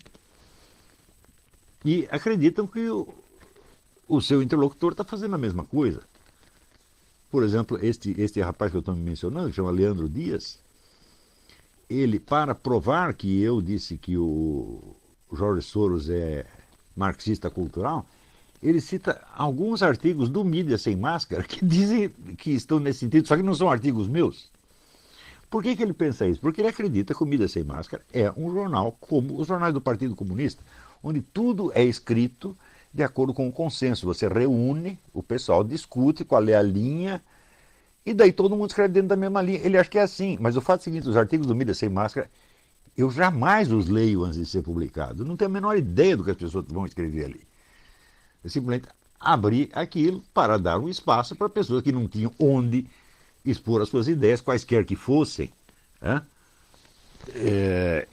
E acreditam que o, o seu interlocutor está fazendo a mesma coisa. Por exemplo, este, este rapaz que eu estou mencionando, que chama Leandro Dias, ele, para provar que eu disse que o Jorge Soros é marxista cultural, ele cita alguns artigos do Mídia Sem Máscara que dizem que estão nesse sentido, só que não são artigos meus. Por que, que ele pensa isso? Porque ele acredita que o Mídia Sem Máscara é um jornal como os jornais do Partido Comunista, onde tudo é escrito de acordo com o consenso. Você reúne, o pessoal discute qual é a linha, e daí todo mundo escreve dentro da mesma linha. Ele acha que é assim, mas o fato é o seguinte, os artigos do Mídia Sem Máscara, eu jamais os leio antes de ser publicado. Não tenho a menor ideia do que as pessoas vão escrever ali. Eu simplesmente abri aquilo para dar um espaço para pessoas que não tinham onde expor as suas ideias, quaisquer que fossem. Né? É...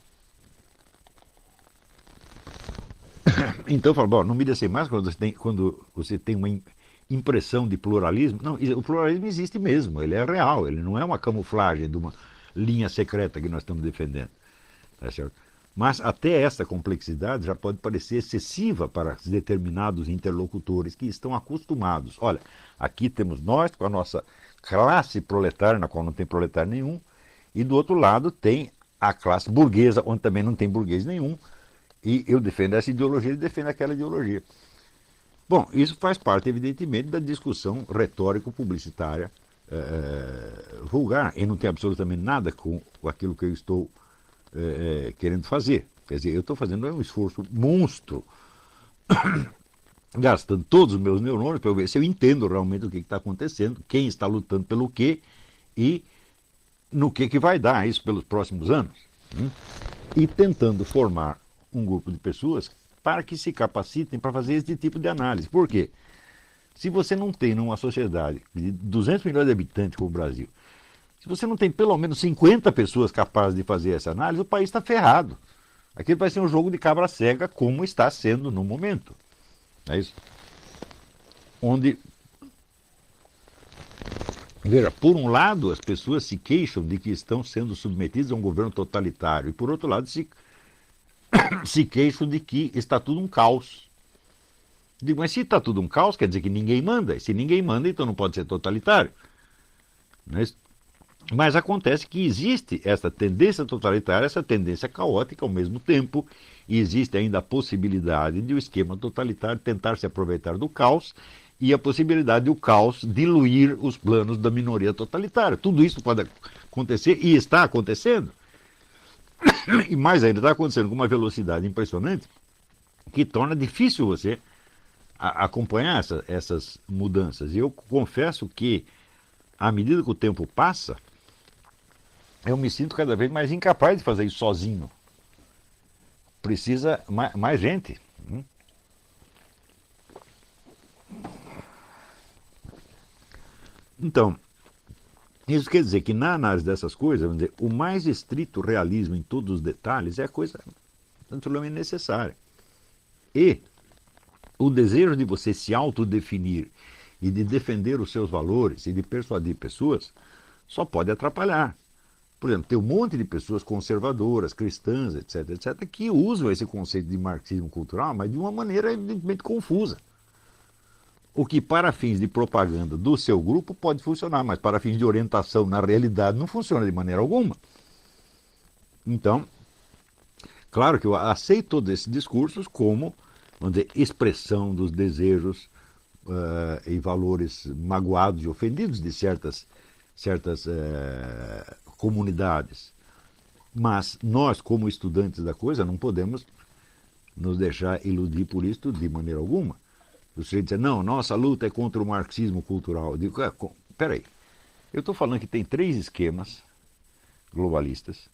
Então eu falo, bom, no Mídia Sem Máscara, quando você tem, quando você tem uma impressão de pluralismo, não, o pluralismo existe mesmo, ele é real, ele não é uma camuflagem de uma linha secreta que nós estamos defendendo. Tá certo? Mas até essa complexidade já pode parecer excessiva para determinados interlocutores que estão acostumados. Olha, aqui temos nós com a nossa classe proletária, na qual não tem proletário nenhum, e do outro lado tem a classe burguesa, onde também não tem burguês nenhum, e eu defendo essa ideologia e defendo aquela ideologia. Bom, isso faz parte, evidentemente, da discussão retórico-publicitária é, vulgar e não tem absolutamente nada com aquilo que eu estou é, querendo fazer. Quer dizer, eu estou fazendo um esforço monstro, gastando todos os meus neurônios para ver se eu entendo realmente o que está acontecendo, quem está lutando pelo quê e no que, que vai dar isso pelos próximos anos. Hein? E tentando formar um grupo de pessoas para que se capacitem para fazer esse tipo de análise. Por quê? Se você não tem numa sociedade de duzentos milhões de habitantes como o Brasil, se você não tem pelo menos cinquenta pessoas capazes de fazer essa análise, o país está ferrado. Aquilo vai ser um jogo de cabra cega, como está sendo no momento. É isso? Onde, veja, por um lado, as pessoas se queixam de que estão sendo submetidas a um governo totalitário, e por outro lado, se, se queixam de que está tudo um caos. Digo, mas se está tudo um caos, quer dizer que ninguém manda. E se ninguém manda, então não pode ser totalitário. Não é isso? Mas acontece que existe essa tendência totalitária, essa tendência caótica ao mesmo tempo, e existe ainda a possibilidade de o esquema totalitário tentar se aproveitar do caos e a possibilidade de o caos diluir os planos da minoria totalitária. Tudo isso pode acontecer e está acontecendo. E mais ainda, está acontecendo com uma velocidade impressionante que torna difícil você acompanhar essa, essas mudanças. E eu confesso que, à medida que o tempo passa, eu me sinto cada vez mais incapaz de fazer isso sozinho. Precisa mais, mais gente. Então, isso quer dizer que na análise dessas coisas, vamos dizer, o mais estrito realismo em todos os detalhes é a coisa absolutamente necessária. E o desejo de você se autodefinir e de defender os seus valores e de persuadir pessoas só pode atrapalhar. Por exemplo, tem um monte de pessoas conservadoras, cristãs, etc, etc, que usam esse conceito de marxismo cultural, mas de uma maneira evidentemente confusa. O que para fins de propaganda do seu grupo pode funcionar, mas para fins de orientação na realidade não funciona de maneira alguma. Então, claro que eu aceito todos esses discursos como, vamos dizer, expressão dos desejos uh, e valores magoados e ofendidos de certas, certas uh, comunidades. Mas nós, como estudantes da coisa, não podemos nos deixar iludir por isso de maneira alguma. Você diz, não, nossa luta é contra o marxismo cultural. Eu digo, é, peraí, eu estou falando que tem três esquemas globalistas,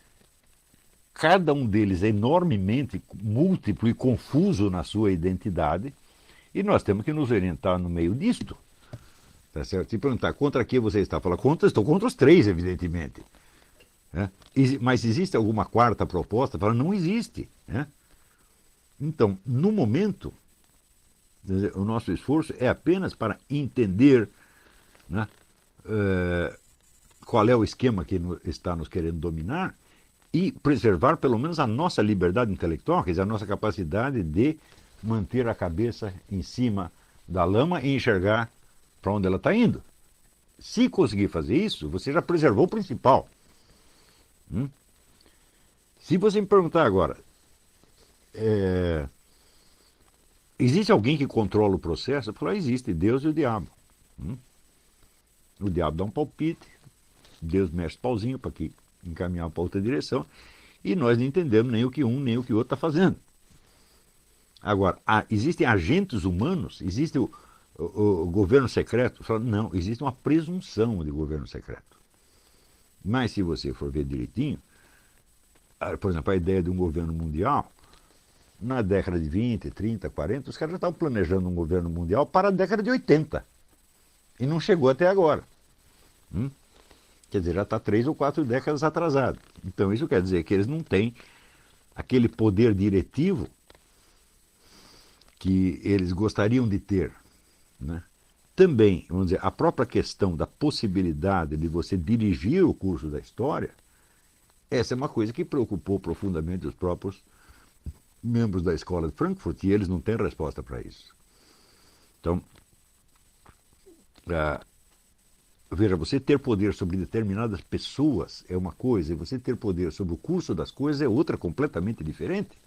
cada um deles é enormemente múltiplo e confuso na sua identidade, e nós temos que nos orientar no meio disto. Tá certo? Se perguntar contra que você está, fala, contra, estou contra os três, evidentemente. É? Mas existe alguma quarta proposta? Fala, não existe. É? Então, no momento, o nosso esforço é apenas para entender, né, uh, qual é o esquema que está nos querendo dominar e preservar pelo menos a nossa liberdade intelectual, quer dizer, a nossa capacidade de manter a cabeça em cima da lama e enxergar para onde ela está indo. Se conseguir fazer isso, você já preservou o principal. Hum? Se você me perguntar agora, é, existe alguém que controla o processo? Eu falo, existe, Deus e o diabo. Hum? O diabo dá um palpite, Deus mexe o pauzinho para que encaminhar para outra direção, e nós não entendemos nem o que um nem o que o outro está fazendo. Agora, há, existem agentes humanos, existe o, o, o governo secreto? Falo, não, existe uma presunção de governo secreto. Mas se você for ver direitinho, por exemplo, a ideia de um governo mundial, na década de vinte, trinta, quarenta, os caras já estavam planejando um governo mundial para a década de oitenta. E não chegou até agora. Hum? Quer dizer, já está três ou quatro décadas atrasado. Então isso quer dizer que eles não têm aquele poder diretivo que eles gostariam de ter. Né? Também, vamos dizer, a própria questão da possibilidade de você dirigir o curso da história, essa é uma coisa que preocupou profundamente os próprios membros da escola de Frankfurt, e eles não têm resposta para isso. Então, ah, veja, você ter poder sobre determinadas pessoas é uma coisa, e você ter poder sobre o curso das coisas é outra completamente diferente.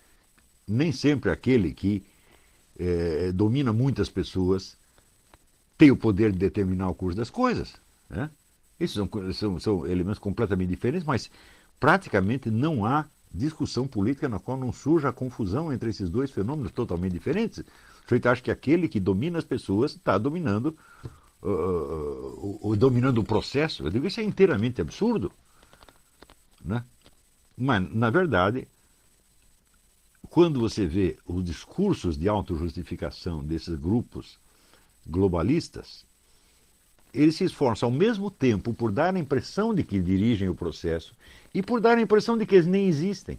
Nem sempre aquele que eh, domina muitas pessoas tem o poder de determinar o curso das coisas. Né? Esses são, são, são elementos completamente diferentes, mas praticamente não há discussão política na qual não surja a confusão entre esses dois fenômenos totalmente diferentes. O sujeito acha que aquele que domina as pessoas está dominando, uh, uh, uh, dominando o processo. Eu digo, isso é inteiramente absurdo. Né? Mas, na verdade, quando você vê os discursos de autojustificação desses grupos globalistas, eles se esforçam ao mesmo tempo por dar a impressão de que dirigem o processo e por dar a impressão de que eles nem existem.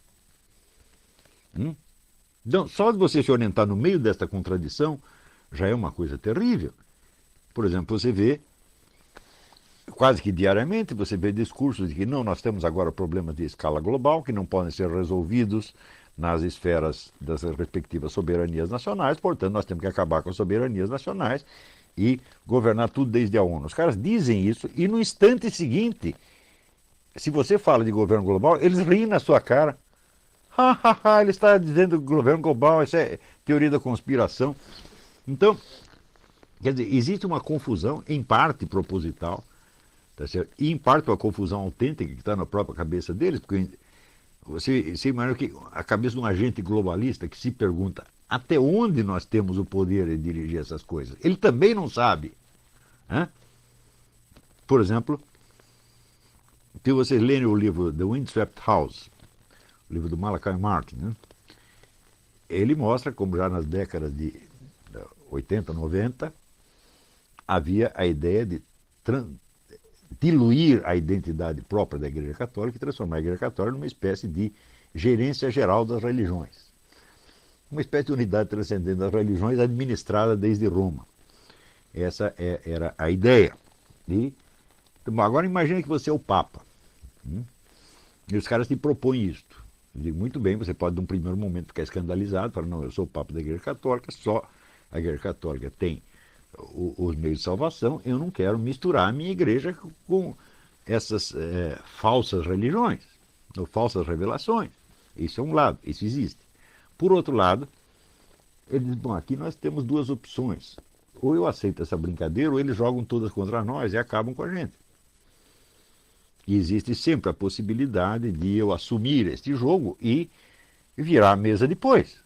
Hum? Então, só de você se orientar no meio desta contradição já é uma coisa terrível. Por exemplo, você vê, quase que diariamente, você vê discursos de que não, nós temos agora problemas de escala global que não podem ser resolvidos nas esferas das respectivas soberanias nacionais, portanto, nós temos que acabar com as soberanias nacionais e governar tudo desde a ONU. Os caras dizem isso e no instante seguinte, se você fala de governo global, eles riem na sua cara. Ha, ha, ha, ele está dizendo governo global, isso é teoria da conspiração. Então, quer dizer, existe uma confusão, em parte proposital, tá certo? E em parte uma confusão autêntica que está na própria cabeça deles, porque você, você imagina que a cabeça de um agente globalista que se pergunta até onde nós temos o poder de dirigir essas coisas. Ele também não sabe. Né? Por exemplo, se vocês lerem o livro The Windswept House, o livro do Malachi Martin, né? Ele mostra como já nas décadas de oitenta, noventa, havia a ideia de diluir a identidade própria da Igreja Católica e transformar a Igreja Católica numa espécie de gerência geral das religiões. Uma espécie de unidade transcendente das religiões administrada desde Roma. Essa é, era a ideia. E, agora imagine que você é o Papa. Hum? E os caras te propõem isto. Eu digo, muito bem, você pode, num primeiro momento, ficar escandalizado, falar, não, eu sou o Papa da Igreja Católica, só a Igreja Católica tem o, os meios de salvação, eu não quero misturar a minha igreja com essas é, falsas religiões, ou falsas revelações. Isso é um lado, isso existe. Por outro lado, ele diz, bom, aqui nós temos duas opções. Ou eu aceito essa brincadeira, ou eles jogam todas contra nós e acabam com a gente. E existe sempre a possibilidade de eu assumir este jogo e virar a mesa depois.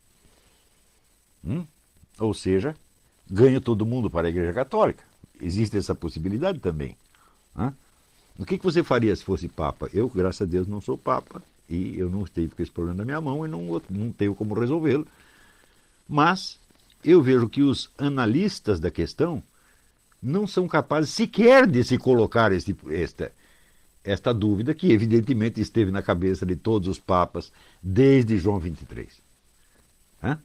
Hum? Ou seja, ganha todo mundo para a Igreja Católica. Existe essa possibilidade também. Hã? O que, que você faria se fosse Papa? Eu, graças a Deus, não sou Papa e eu não estive com esse problema na minha mão e não, não tenho como resolvê-lo. Mas eu vejo que os analistas da questão não são capazes sequer de se colocar esse, esta, esta dúvida que evidentemente esteve na cabeça de todos os papas desde João vinte e três. Hã?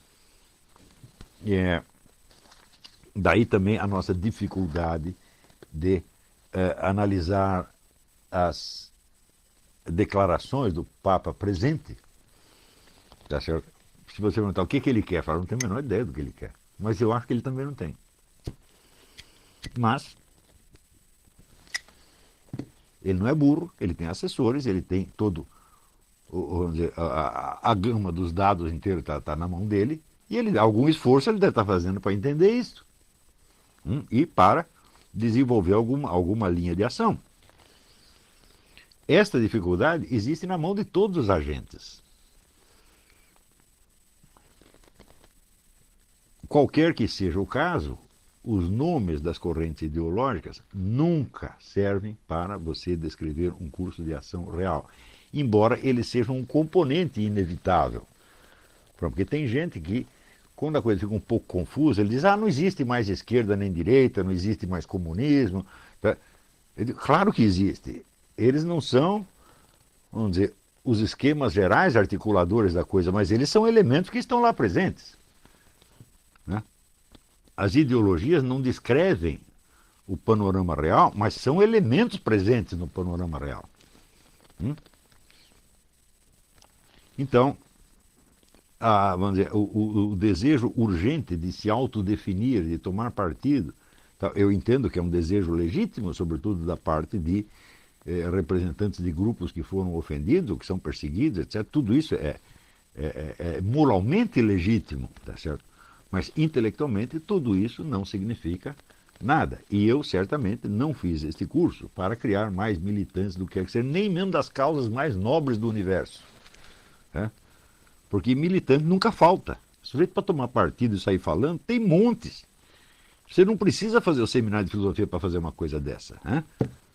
E é, daí também a nossa dificuldade de eh, analisar as declarações do Papa presente. Tá certo? Se você perguntar o que, que ele quer, fala, não tenho a menor ideia do que ele quer. Mas eu acho que ele também não tem. Mas ele não é burro, ele tem assessores, ele tem todo, vamos dizer, a, a, a gama dos dados inteiro está tá na mão dele, e ele algum esforço ele deve estar fazendo para entender isso. Hum, e para desenvolver alguma, alguma linha de ação. Esta dificuldade existe na mão de todos os agentes. Qualquer que seja o caso, os nomes das correntes ideológicas nunca servem para você descrever um curso de ação real, embora eles sejam um componente inevitável. Porque tem gente que, quando a coisa fica um pouco confusa, ele diz, ah, não existe mais esquerda nem direita, não existe mais comunismo. Eu digo, claro que existe. Eles não são, vamos dizer, os esquemas gerais articuladores da coisa, mas eles são elementos que estão lá presentes. Né? As ideologias não descrevem o panorama real, mas são elementos presentes no panorama real. Hum? Então, a, vamos dizer, o, o, o desejo urgente de se autodefinir, de tomar partido, tá, eu entendo que é um desejo legítimo, sobretudo da parte de eh, representantes de grupos que foram ofendidos, que são perseguidos, etcétera. Tudo isso é, é, é moralmente legítimo, tá certo? Mas intelectualmente tudo isso não significa nada. E eu certamente não fiz este curso para criar mais militantes do que quer que seja, nem mesmo das causas mais nobres do universo. Né? Porque militante nunca falta. Sujeito para tomar partido e sair falando, tem montes. Você não precisa fazer o seminário de filosofia para fazer uma coisa dessa. Né?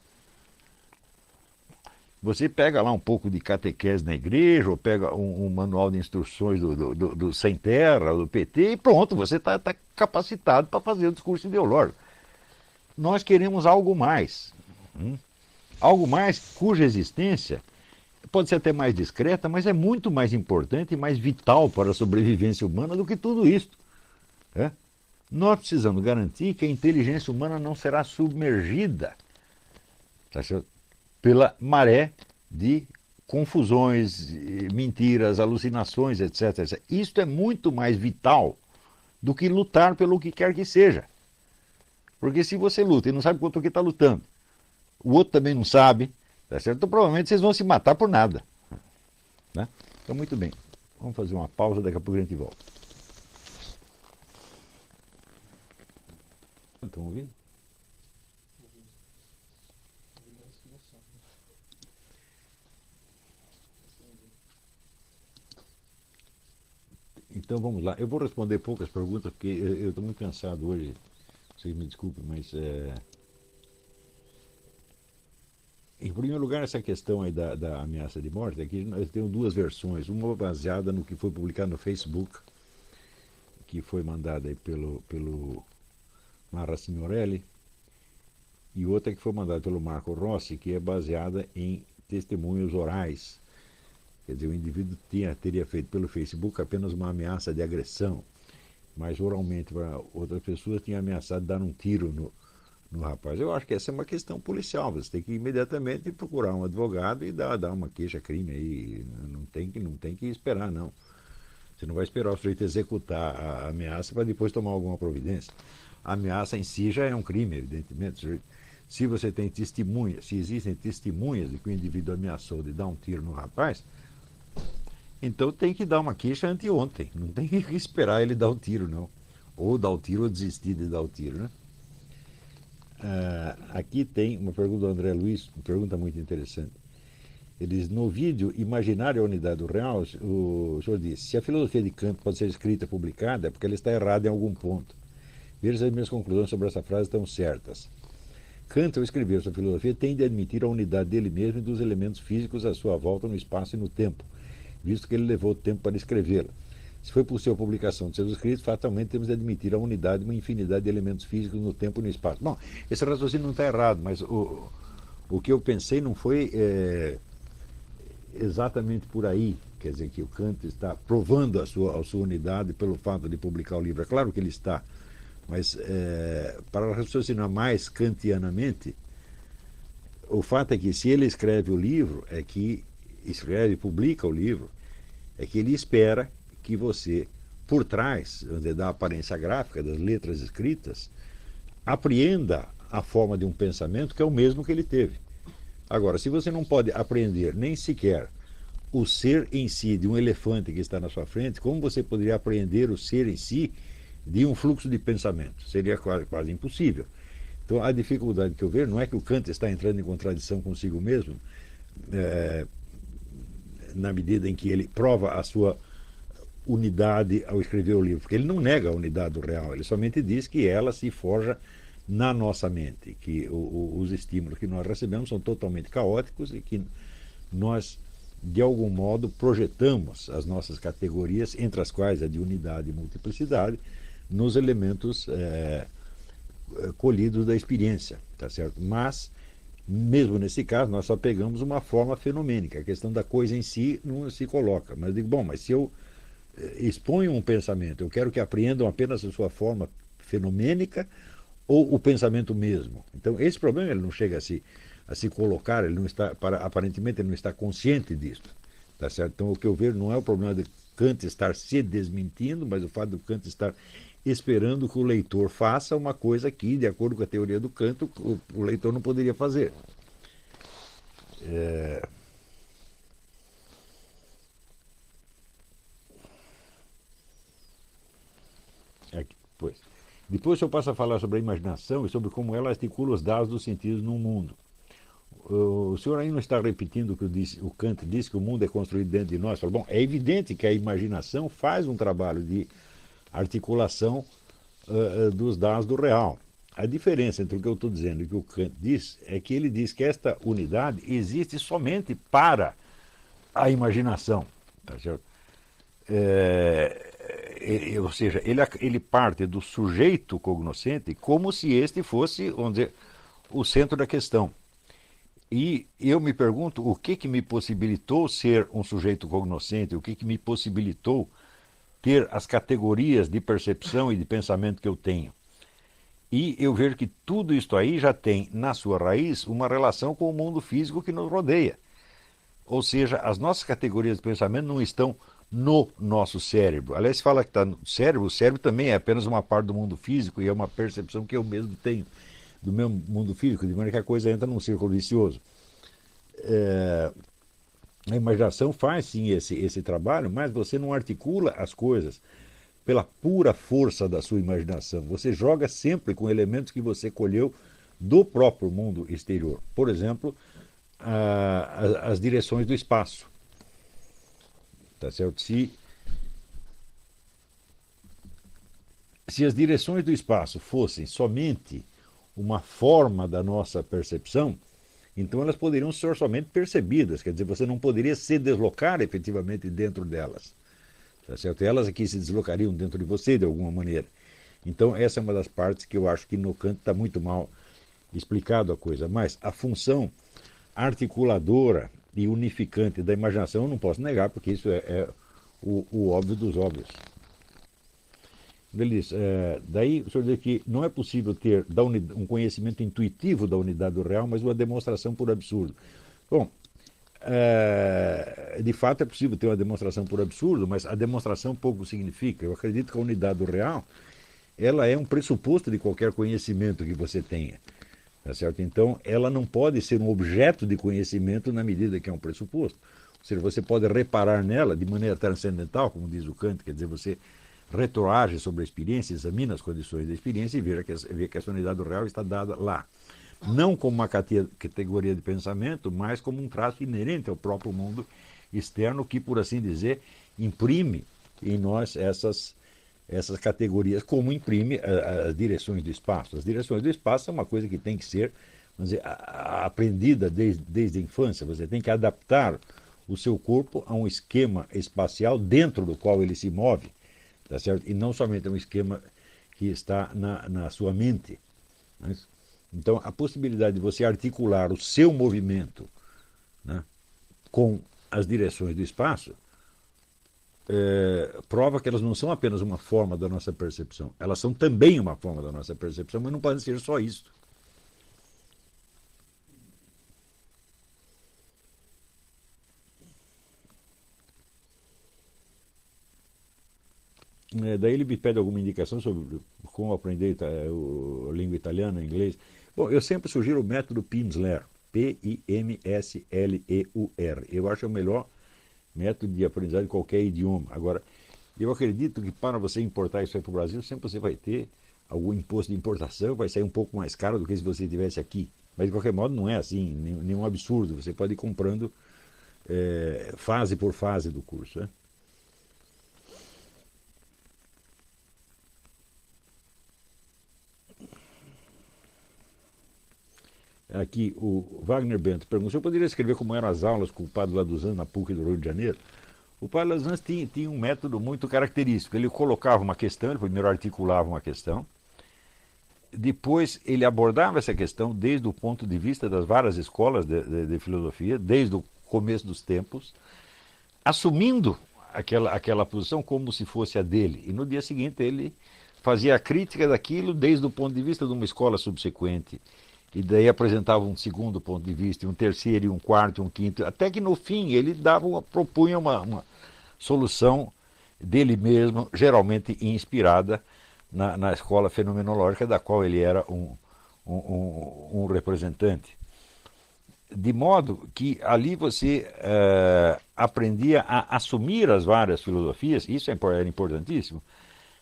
Você pega lá um pouco de catequese na igreja, ou pega um, um manual de instruções do, do, do, do Sem Terra, do P T, e pronto, você está tá capacitado para fazer o discurso ideológico. Nós queremos algo mais. Hum? Algo mais cuja existência pode ser até mais discreta, mas é muito mais importante e mais vital para a sobrevivência humana do que tudo isso. É? Nós precisamos garantir que a inteligência humana não será submergida, tá certo? Pela maré de confusões, mentiras, alucinações, etc, etcétera. Isto é muito mais vital do que lutar pelo que quer que seja. Porque se você luta e não sabe contra o que está lutando, o outro também não sabe, tá certo? Então provavelmente vocês vão se matar por nada. Né? Então muito bem, vamos fazer uma pausa, daqui a pouco a gente volta. Estão ouvindo? Então vamos lá. Eu vou responder poucas perguntas, porque eu estou muito cansado hoje. Vocês me desculpem, mas... É... Em primeiro lugar, essa questão aí da, da ameaça de morte, aqui nós temos duas versões. Uma baseada no que foi publicado no Facebook, que foi mandada aí pelo, pelo Marra Signorelli, e outra que foi mandada pelo Marco Rossi, que é baseada em testemunhos orais. Quer dizer, o indivíduo tinha, teria feito pelo Facebook apenas uma ameaça de agressão, mas oralmente para outras pessoas tinha ameaçado dar um tiro no, no rapaz. Eu acho que essa é uma questão policial. Você tem que imediatamente procurar um advogado e dar, dar uma queixa-crime aí. Não tem, que, não tem que esperar, não. Você não vai esperar o sujeito executar a ameaça para depois tomar alguma providência. A ameaça em si já é um crime, evidentemente. Se você tem testemunhas, se existem testemunhas de que o indivíduo ameaçou de dar um tiro no rapaz, então tem que dar uma queixa anteontem. Não tem que esperar ele dar o tiro, não. Ou dar o tiro ou desistir de dar o tiro, né? Ah, aqui tem uma pergunta do André Luiz, uma pergunta muito interessante. Ele diz, no vídeo Imaginário a Unidade do Real, o senhor disse, se a filosofia de Kant pode ser escrita e publicada, é porque ela está errada em algum ponto. Veja se as minhas conclusões sobre essa frase estão certas. Kant, ao escrever sua filosofia, tem de admitir a unidade dele mesmo e dos elementos físicos à sua volta no espaço e no tempo, visto que ele levou tempo para escrevê-la. Se foi possível a publicação de seus escritos, fatalmente temos de admitir a unidade de uma infinidade de elementos físicos no tempo e no espaço. Bom, esse raciocínio não está errado, mas o, o que eu pensei não foi é, exatamente por aí. Quer dizer, que o Kant está provando a sua, a sua unidade pelo fato de publicar o livro. É claro que ele está, mas é, para raciocinar mais kantianamente, o fato é que se ele escreve o livro, é que escreve, publica o livro, é que ele espera que você, por trás da aparência gráfica, das letras escritas, apreenda a forma de um pensamento que é o mesmo que ele teve. Agora, se você não pode apreender nem sequer o ser em si de um elefante que está na sua frente, como você poderia apreender o ser em si de um fluxo de pensamento? Seria quase, quase impossível. Então, a dificuldade que eu vejo não é que o Kant está entrando em contradição consigo mesmo, é, na medida em que ele prova a sua unidade ao escrever o livro, porque ele não nega a unidade do real, ele somente diz que ela se forja na nossa mente, que o, o, os estímulos que nós recebemos são totalmente caóticos e que nós, de algum modo, projetamos as nossas categorias, entre as quais a de unidade e multiplicidade, nos elementos é, colhidos da experiência, tá certo? Mas, mesmo nesse caso, nós só pegamos uma forma fenomênica, a questão da coisa em si não se coloca. Mas eu digo, bom, mas se eu exponho um pensamento, eu quero que apreendam apenas a sua forma fenomênica ou o pensamento mesmo. Então, esse problema ele não chega a se, a se colocar, ele não está, para, aparentemente ele não está consciente disso. Tá certo? Então, o que eu vejo não é o problema de Kant estar se desmentindo, mas o fato de Kant estar esperando que o leitor faça uma coisa que, de acordo com a teoria do Kant, o, o leitor não poderia fazer. É... Aqui, depois. Depois eu passo a falar sobre a imaginação e sobre como ela articula os dados dos sentidos no mundo. O senhor aí não está repetindo o que o, disse, o Kant disse, que o mundo é construído dentro de nós? Fala, bom, é evidente que a imaginação faz um trabalho de articulação uh, dos dados do real. A diferença entre o que eu estou dizendo e o que o Kant diz é que ele diz que esta unidade existe somente para a imaginação. Tá certo? É, ou seja, ele, ele parte do sujeito cognoscente como se este fosse, vamos dizer, o centro da questão. E eu me pergunto o que, que me possibilitou ser um sujeito cognoscente, o que, que me possibilitou ter as categorias de percepção e de pensamento que eu tenho. E eu vejo que tudo isso aí já tem, na sua raiz, uma relação com o mundo físico que nos rodeia. Ou seja, as nossas categorias de pensamento não estão no nosso cérebro. Aliás, se fala que está no cérebro, o cérebro também é apenas uma parte do mundo físico e é uma percepção que eu mesmo tenho do meu mundo físico, de maneira que a coisa entra num círculo vicioso. É, a imaginação faz sim esse, esse trabalho, mas você não articula as coisas pela pura força da sua imaginação. Você joga sempre com elementos que você colheu do próprio mundo exterior. Por exemplo, a, a, as direções do espaço. Tá certo? Se, se as direções do espaço fossem somente uma forma da nossa percepção, então elas poderiam ser somente percebidas, quer dizer, você não poderia se deslocar efetivamente dentro delas. Tá certo? Elas aqui se deslocariam dentro de você de alguma maneira. Então essa é uma das partes que eu acho que no Kant está muito mal explicado a coisa. Mas a função articuladora e unificante da imaginação eu não posso negar, porque isso é, é o, o óbvio dos óbvios. Ele diz, é, daí o senhor diz que não é possível ter um conhecimento intuitivo da unidade do real, mas uma demonstração por absurdo. Bom, é, de fato é possível ter uma demonstração por absurdo, mas a demonstração pouco significa. Eu acredito que a unidade do real ela é um pressuposto de qualquer conhecimento que você tenha. Tá certo? Então, ela não pode ser um objeto de conhecimento na medida que é um pressuposto. Ou seja, você pode reparar nela de maneira transcendental, como diz o Kant, quer dizer, você retroage sobre a experiência, examina as condições da experiência e vê que, vê que essa unidade do real está dada lá. Não como uma categoria de pensamento, mas como um traço inerente ao próprio mundo externo que, por assim dizer, imprime em nós essas, essas categorias, como imprime as direções do espaço. As direções do espaço são uma coisa que tem que ser, vamos dizer, aprendida desde, desde a infância. Você tem que adaptar o seu corpo a um esquema espacial dentro do qual ele se move. Tá certo? E não somente um esquema que está na, na sua mente. Né? Então, a possibilidade de você articular o seu movimento, né, com as direções do espaço é, prova que elas não são apenas uma forma da nossa percepção. Elas são também uma forma da nossa percepção, mas não podem ser só isso. É, daí ele me pede alguma indicação sobre como aprender a língua italiana, inglês. Bom, eu sempre sugiro o método Pimsleur, P I M S L E U R. Eu acho o melhor método de aprendizagem de qualquer idioma. Agora, eu acredito que para você importar isso aí para o Brasil, sempre você vai ter algum imposto de importação, vai sair um pouco mais caro do que se você estivesse aqui. Mas, de qualquer modo, não é assim, nenhum absurdo. Você pode ir comprando é, fase por fase do curso, né? Aqui o Wagner Bento perguntou se eu poderia escrever como eram as aulas com o padre Laduzan na P U C do Rio de Janeiro. O padre Laduzan tinha, tinha um método muito característico. Ele colocava uma questão, ele primeiro articulava uma questão, depois ele abordava essa questão desde o ponto de vista das várias escolas de, de, de filosofia, desde o começo dos tempos, assumindo aquela, aquela posição como se fosse a dele. E no dia seguinte ele fazia a crítica daquilo desde o ponto de vista de uma escola subsequente. E daí apresentava um segundo ponto de vista, um terceiro, e um quarto, e um quinto, até que no fim ele dava uma, propunha uma, uma solução dele mesmo, geralmente inspirada na, na escola fenomenológica da qual ele era um, um, um, um representante. De modo que ali você uh, aprendia a assumir as várias filosofias, isso era importantíssimo,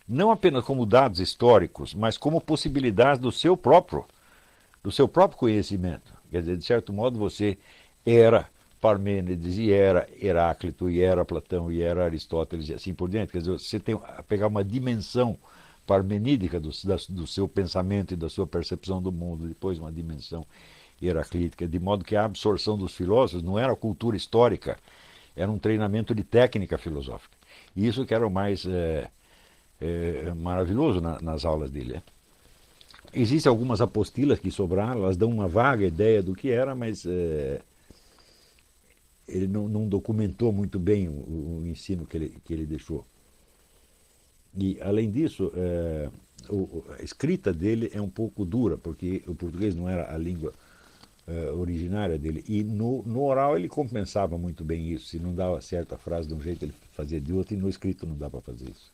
não apenas como dados históricos, mas como possibilidades do seu próprio, do seu próprio conhecimento. Quer dizer, de certo modo, você era Parmênides, e era Heráclito, e era Platão, e era Aristóteles, e assim por diante. Quer dizer, você tem a pegar uma dimensão parmenídica do, da, do seu pensamento e da sua percepção do mundo, depois uma dimensão heraclítica, de modo que a absorção dos filósofos não era cultura histórica, era um treinamento de técnica filosófica. E isso que era o mais é, é, maravilhoso na, nas aulas dele. É. Existem algumas apostilas que sobraram, elas dão uma vaga ideia do que era, mas é, ele não, não documentou muito bem o, o ensino que ele, que ele deixou. E, além disso, é, o, a escrita dele é um pouco dura, porque o português não era a língua é, originária dele. E no, no oral ele compensava muito bem isso. Se não dava certa frase de um jeito, ele fazia de outro, e no escrito não dá para fazer isso.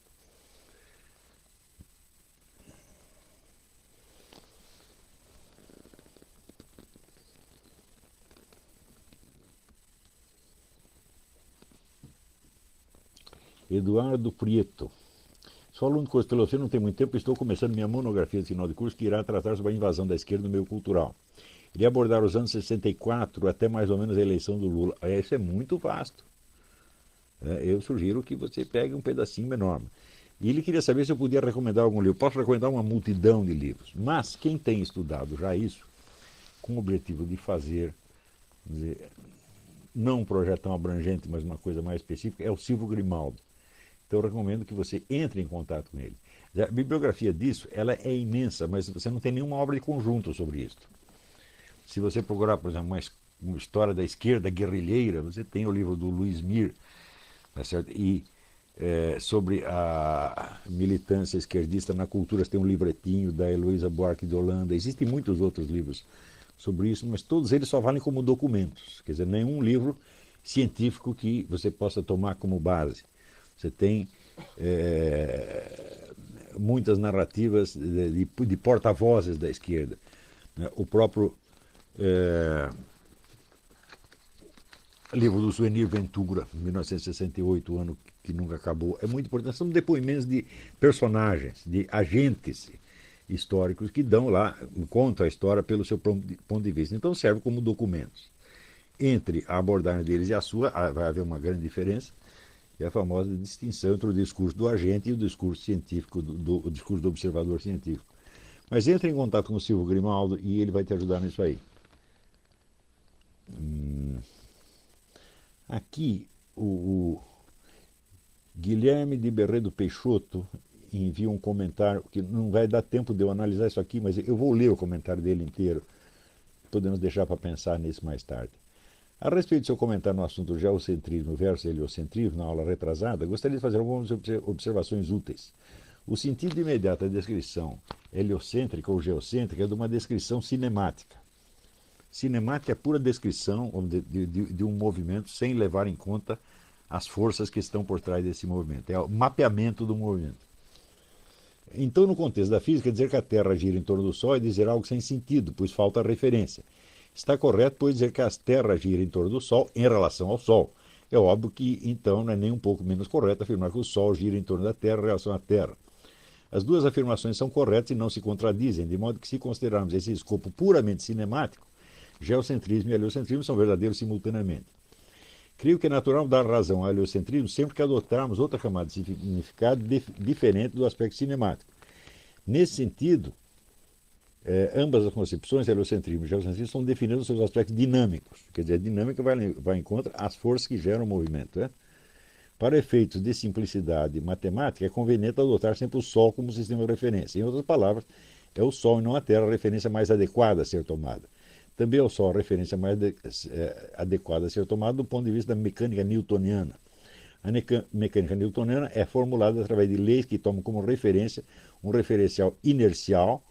Eduardo Prieto. Sou aluno de curso de filosofia, não tem muito tempo, estou começando minha monografia de final de curso que irá tratar sobre a invasão da esquerda no meio cultural. Irei abordar os anos sessenta e quatro até mais ou menos a eleição do Lula. Isso é muito vasto. Eu sugiro que você pegue um pedacinho menor. E ele queria saber se eu podia recomendar algum livro. Posso recomendar uma multidão de livros. Mas quem tem estudado já isso, com o objetivo de fazer, dizer, não um projeto tão abrangente, mas uma coisa mais específica, é o Silvio Grimaldi. Então eu recomendo que você entre em contato com ele. A bibliografia disso ela é imensa, mas você não tem nenhuma obra de conjunto sobre isso. Se você procurar, por exemplo, uma, uma história da esquerda guerrilheira, você tem o livro do Luiz Mir, tá certo? E é, sobre a militância esquerdista na cultura, você tem um livretinho da Heloísa Buarque de Holanda. Existem muitos outros livros sobre isso, mas todos eles só valem como documentos. Quer dizer, nenhum livro científico que você possa tomar como base. Você tem é, muitas narrativas de, de, de porta-vozes da esquerda. Né? O próprio é, livro do Zuenir Ventura, mil novecentos e sessenta e oito, o ano que nunca acabou, é muito importante. São depoimentos de personagens, de agentes históricos que dão lá, contam a história pelo seu ponto de vista. Então serve como documentos. Entre a abordagem deles e a sua, vai haver uma grande diferença, que é a famosa distinção entre o discurso do agente e o discurso científico, do, do, o discurso do observador científico. Mas entre em contato com o Silvio Grimaldo e ele vai te ajudar nisso aí. Hum. Aqui, o, o Guilherme de Berredo Peixoto envia um comentário, que não vai dar tempo de eu analisar isso aqui, mas eu vou ler o comentário dele inteiro. Podemos deixar para pensar nisso mais tarde. A respeito do seu comentário no assunto geocentrismo versus heliocentrismo, na aula retrasada, gostaria de fazer algumas observações úteis. O sentido imediato da descrição heliocêntrica ou geocêntrica é de uma descrição cinemática. Cinemática é pura descrição de, de, de um movimento sem levar em conta as forças que estão por trás desse movimento. É o mapeamento do movimento. Então, no contexto da física, dizer que a Terra gira em torno do Sol é dizer algo sem sentido, pois falta referência. Está correto, pois, dizer que a Terra gira em torno do Sol em relação ao Sol. É óbvio que, então, não é nem um pouco menos correto afirmar que o Sol gira em torno da Terra em relação à Terra. As duas afirmações são corretas e não se contradizem, de modo que, se considerarmos esse escopo puramente cinemático, geocentrismo e heliocentrismo são verdadeiros simultaneamente. Creio que é natural dar razão ao heliocentrismo sempre que adotarmos outra camada de significado diferente do aspecto cinemático. Nesse sentido, eh, ambas as concepções, heliocentrismo e geocentrismo, são definidas nos seus aspectos dinâmicos. Quer dizer, a dinâmica vai, vai em contra as forças que geram o movimento. Né? Para efeitos de simplicidade matemática, é conveniente adotar sempre o Sol como sistema de referência. Em outras palavras, é o Sol e não a Terra a referência mais adequada a ser tomada. Também é o Sol a referência mais de, é, adequada a ser tomada do ponto de vista da mecânica newtoniana. A mecânica newtoniana é formulada através de leis que tomam como referência um referencial inercial.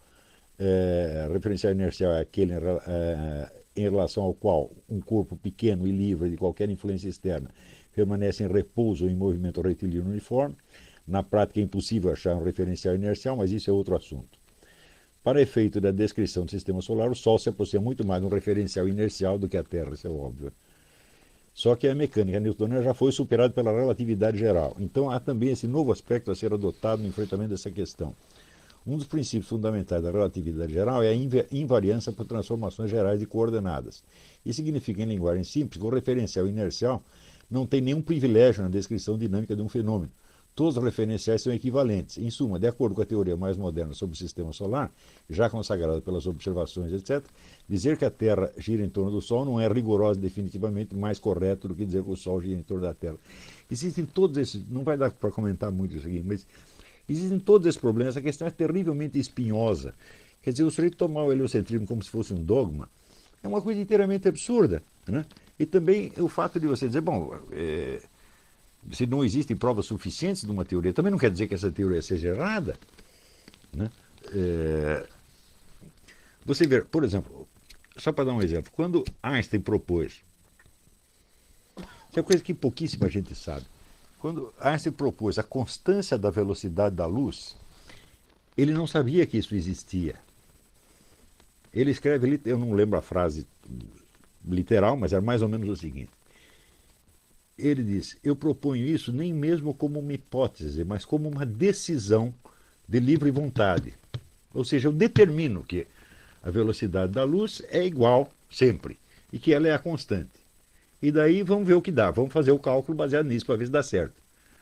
É, referencial inercial é aquele é, em relação ao qual um corpo pequeno e livre de qualquer influência externa permanece em repouso ou em movimento retilíneo uniforme. Na prática é impossível achar um referencial inercial, mas isso é outro assunto. Para efeito da descrição do sistema solar, o Sol se aproxima muito mais de um referencial inercial do que a Terra, isso é óbvio. Só que a mecânica newtoniana já foi superada pela relatividade geral. Então há também esse novo aspecto a ser adotado no enfrentamento dessa questão. Um dos princípios fundamentais da relatividade geral é a invariância por transformações gerais de coordenadas. Isso significa, em linguagem simples, que o referencial inercial não tem nenhum privilégio na descrição dinâmica de um fenômeno. Todos os referenciais são equivalentes. Em suma, de acordo com a teoria mais moderna sobre o sistema solar, já consagrada pelas observações, etcétera, dizer que a Terra gira em torno do Sol não é rigoroso definitivamente mais correto do que dizer que o Sol gira em torno da Terra. Existem todos esses, não vai dar para comentar muito isso aqui, mas existem todos esses problemas. A questão é terrivelmente espinhosa. Quer dizer, o sujeito tomar o heliocentrismo como se fosse um dogma é uma coisa inteiramente absurda. Né? E também o fato de você dizer, bom, é, se não existem provas suficientes de uma teoria, também não quer dizer que essa teoria seja errada. Né? É, você vê, por exemplo, só para dar um exemplo, quando Einstein propôs, isso é coisa que pouquíssima gente sabe, quando Einstein propôs a constância da velocidade da luz, ele não sabia que isso existia. Ele escreve, eu não lembro a frase literal, mas era mais ou menos o seguinte. Ele diz, eu proponho isso nem mesmo como uma hipótese, mas como uma decisão de livre vontade. Ou seja, eu determino que a velocidade da luz é igual sempre e que ela é a constante. E daí vamos ver o que dá, vamos fazer o cálculo baseado nisso para ver se dá certo.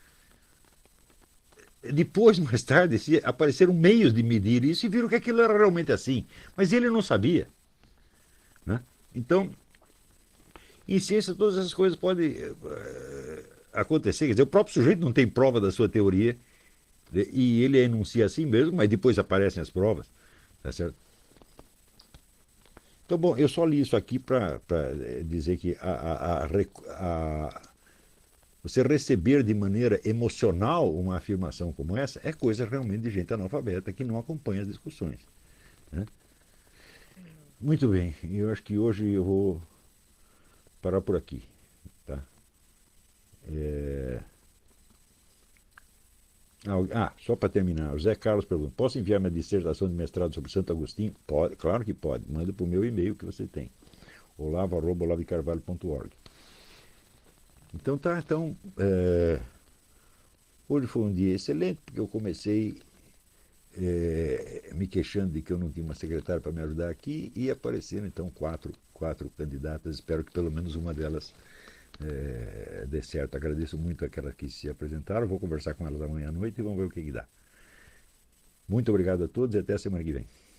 Depois, mais tarde, apareceram meios de medir isso e viram que aquilo era realmente assim. Mas ele não sabia. Né? Então, em ciência, todas essas coisas podem uh, acontecer. Quer dizer, o próprio sujeito não tem prova da sua teoria e ele enuncia assim mesmo, mas depois aparecem as provas. Tá certo? Então, bom, eu só li isso aqui para dizer que a, a, a, a, você receber de maneira emocional uma afirmação como essa é coisa realmente de gente analfabeta que não acompanha as discussões. Né? Muito bem, eu acho que hoje eu vou parar por aqui. Tá? É... Ah, só para terminar, o Zé Carlos pergunta, posso enviar minha dissertação de mestrado sobre Santo Agostinho? Pode, claro que pode. Manda para o meu e-mail que você tem. olavo arroba olavo carvalho ponto org. Então tá, então é... hoje foi um dia excelente, porque eu comecei é, me queixando de que eu não tinha uma secretária para me ajudar aqui e apareceram então quatro, quatro candidatas, espero que pelo menos uma delas é, dê certo. Agradeço muito aquelas que se apresentaram, vou conversar com elas amanhã à noite e vamos ver o que, que dá. Muito obrigado a todos e até a semana que vem.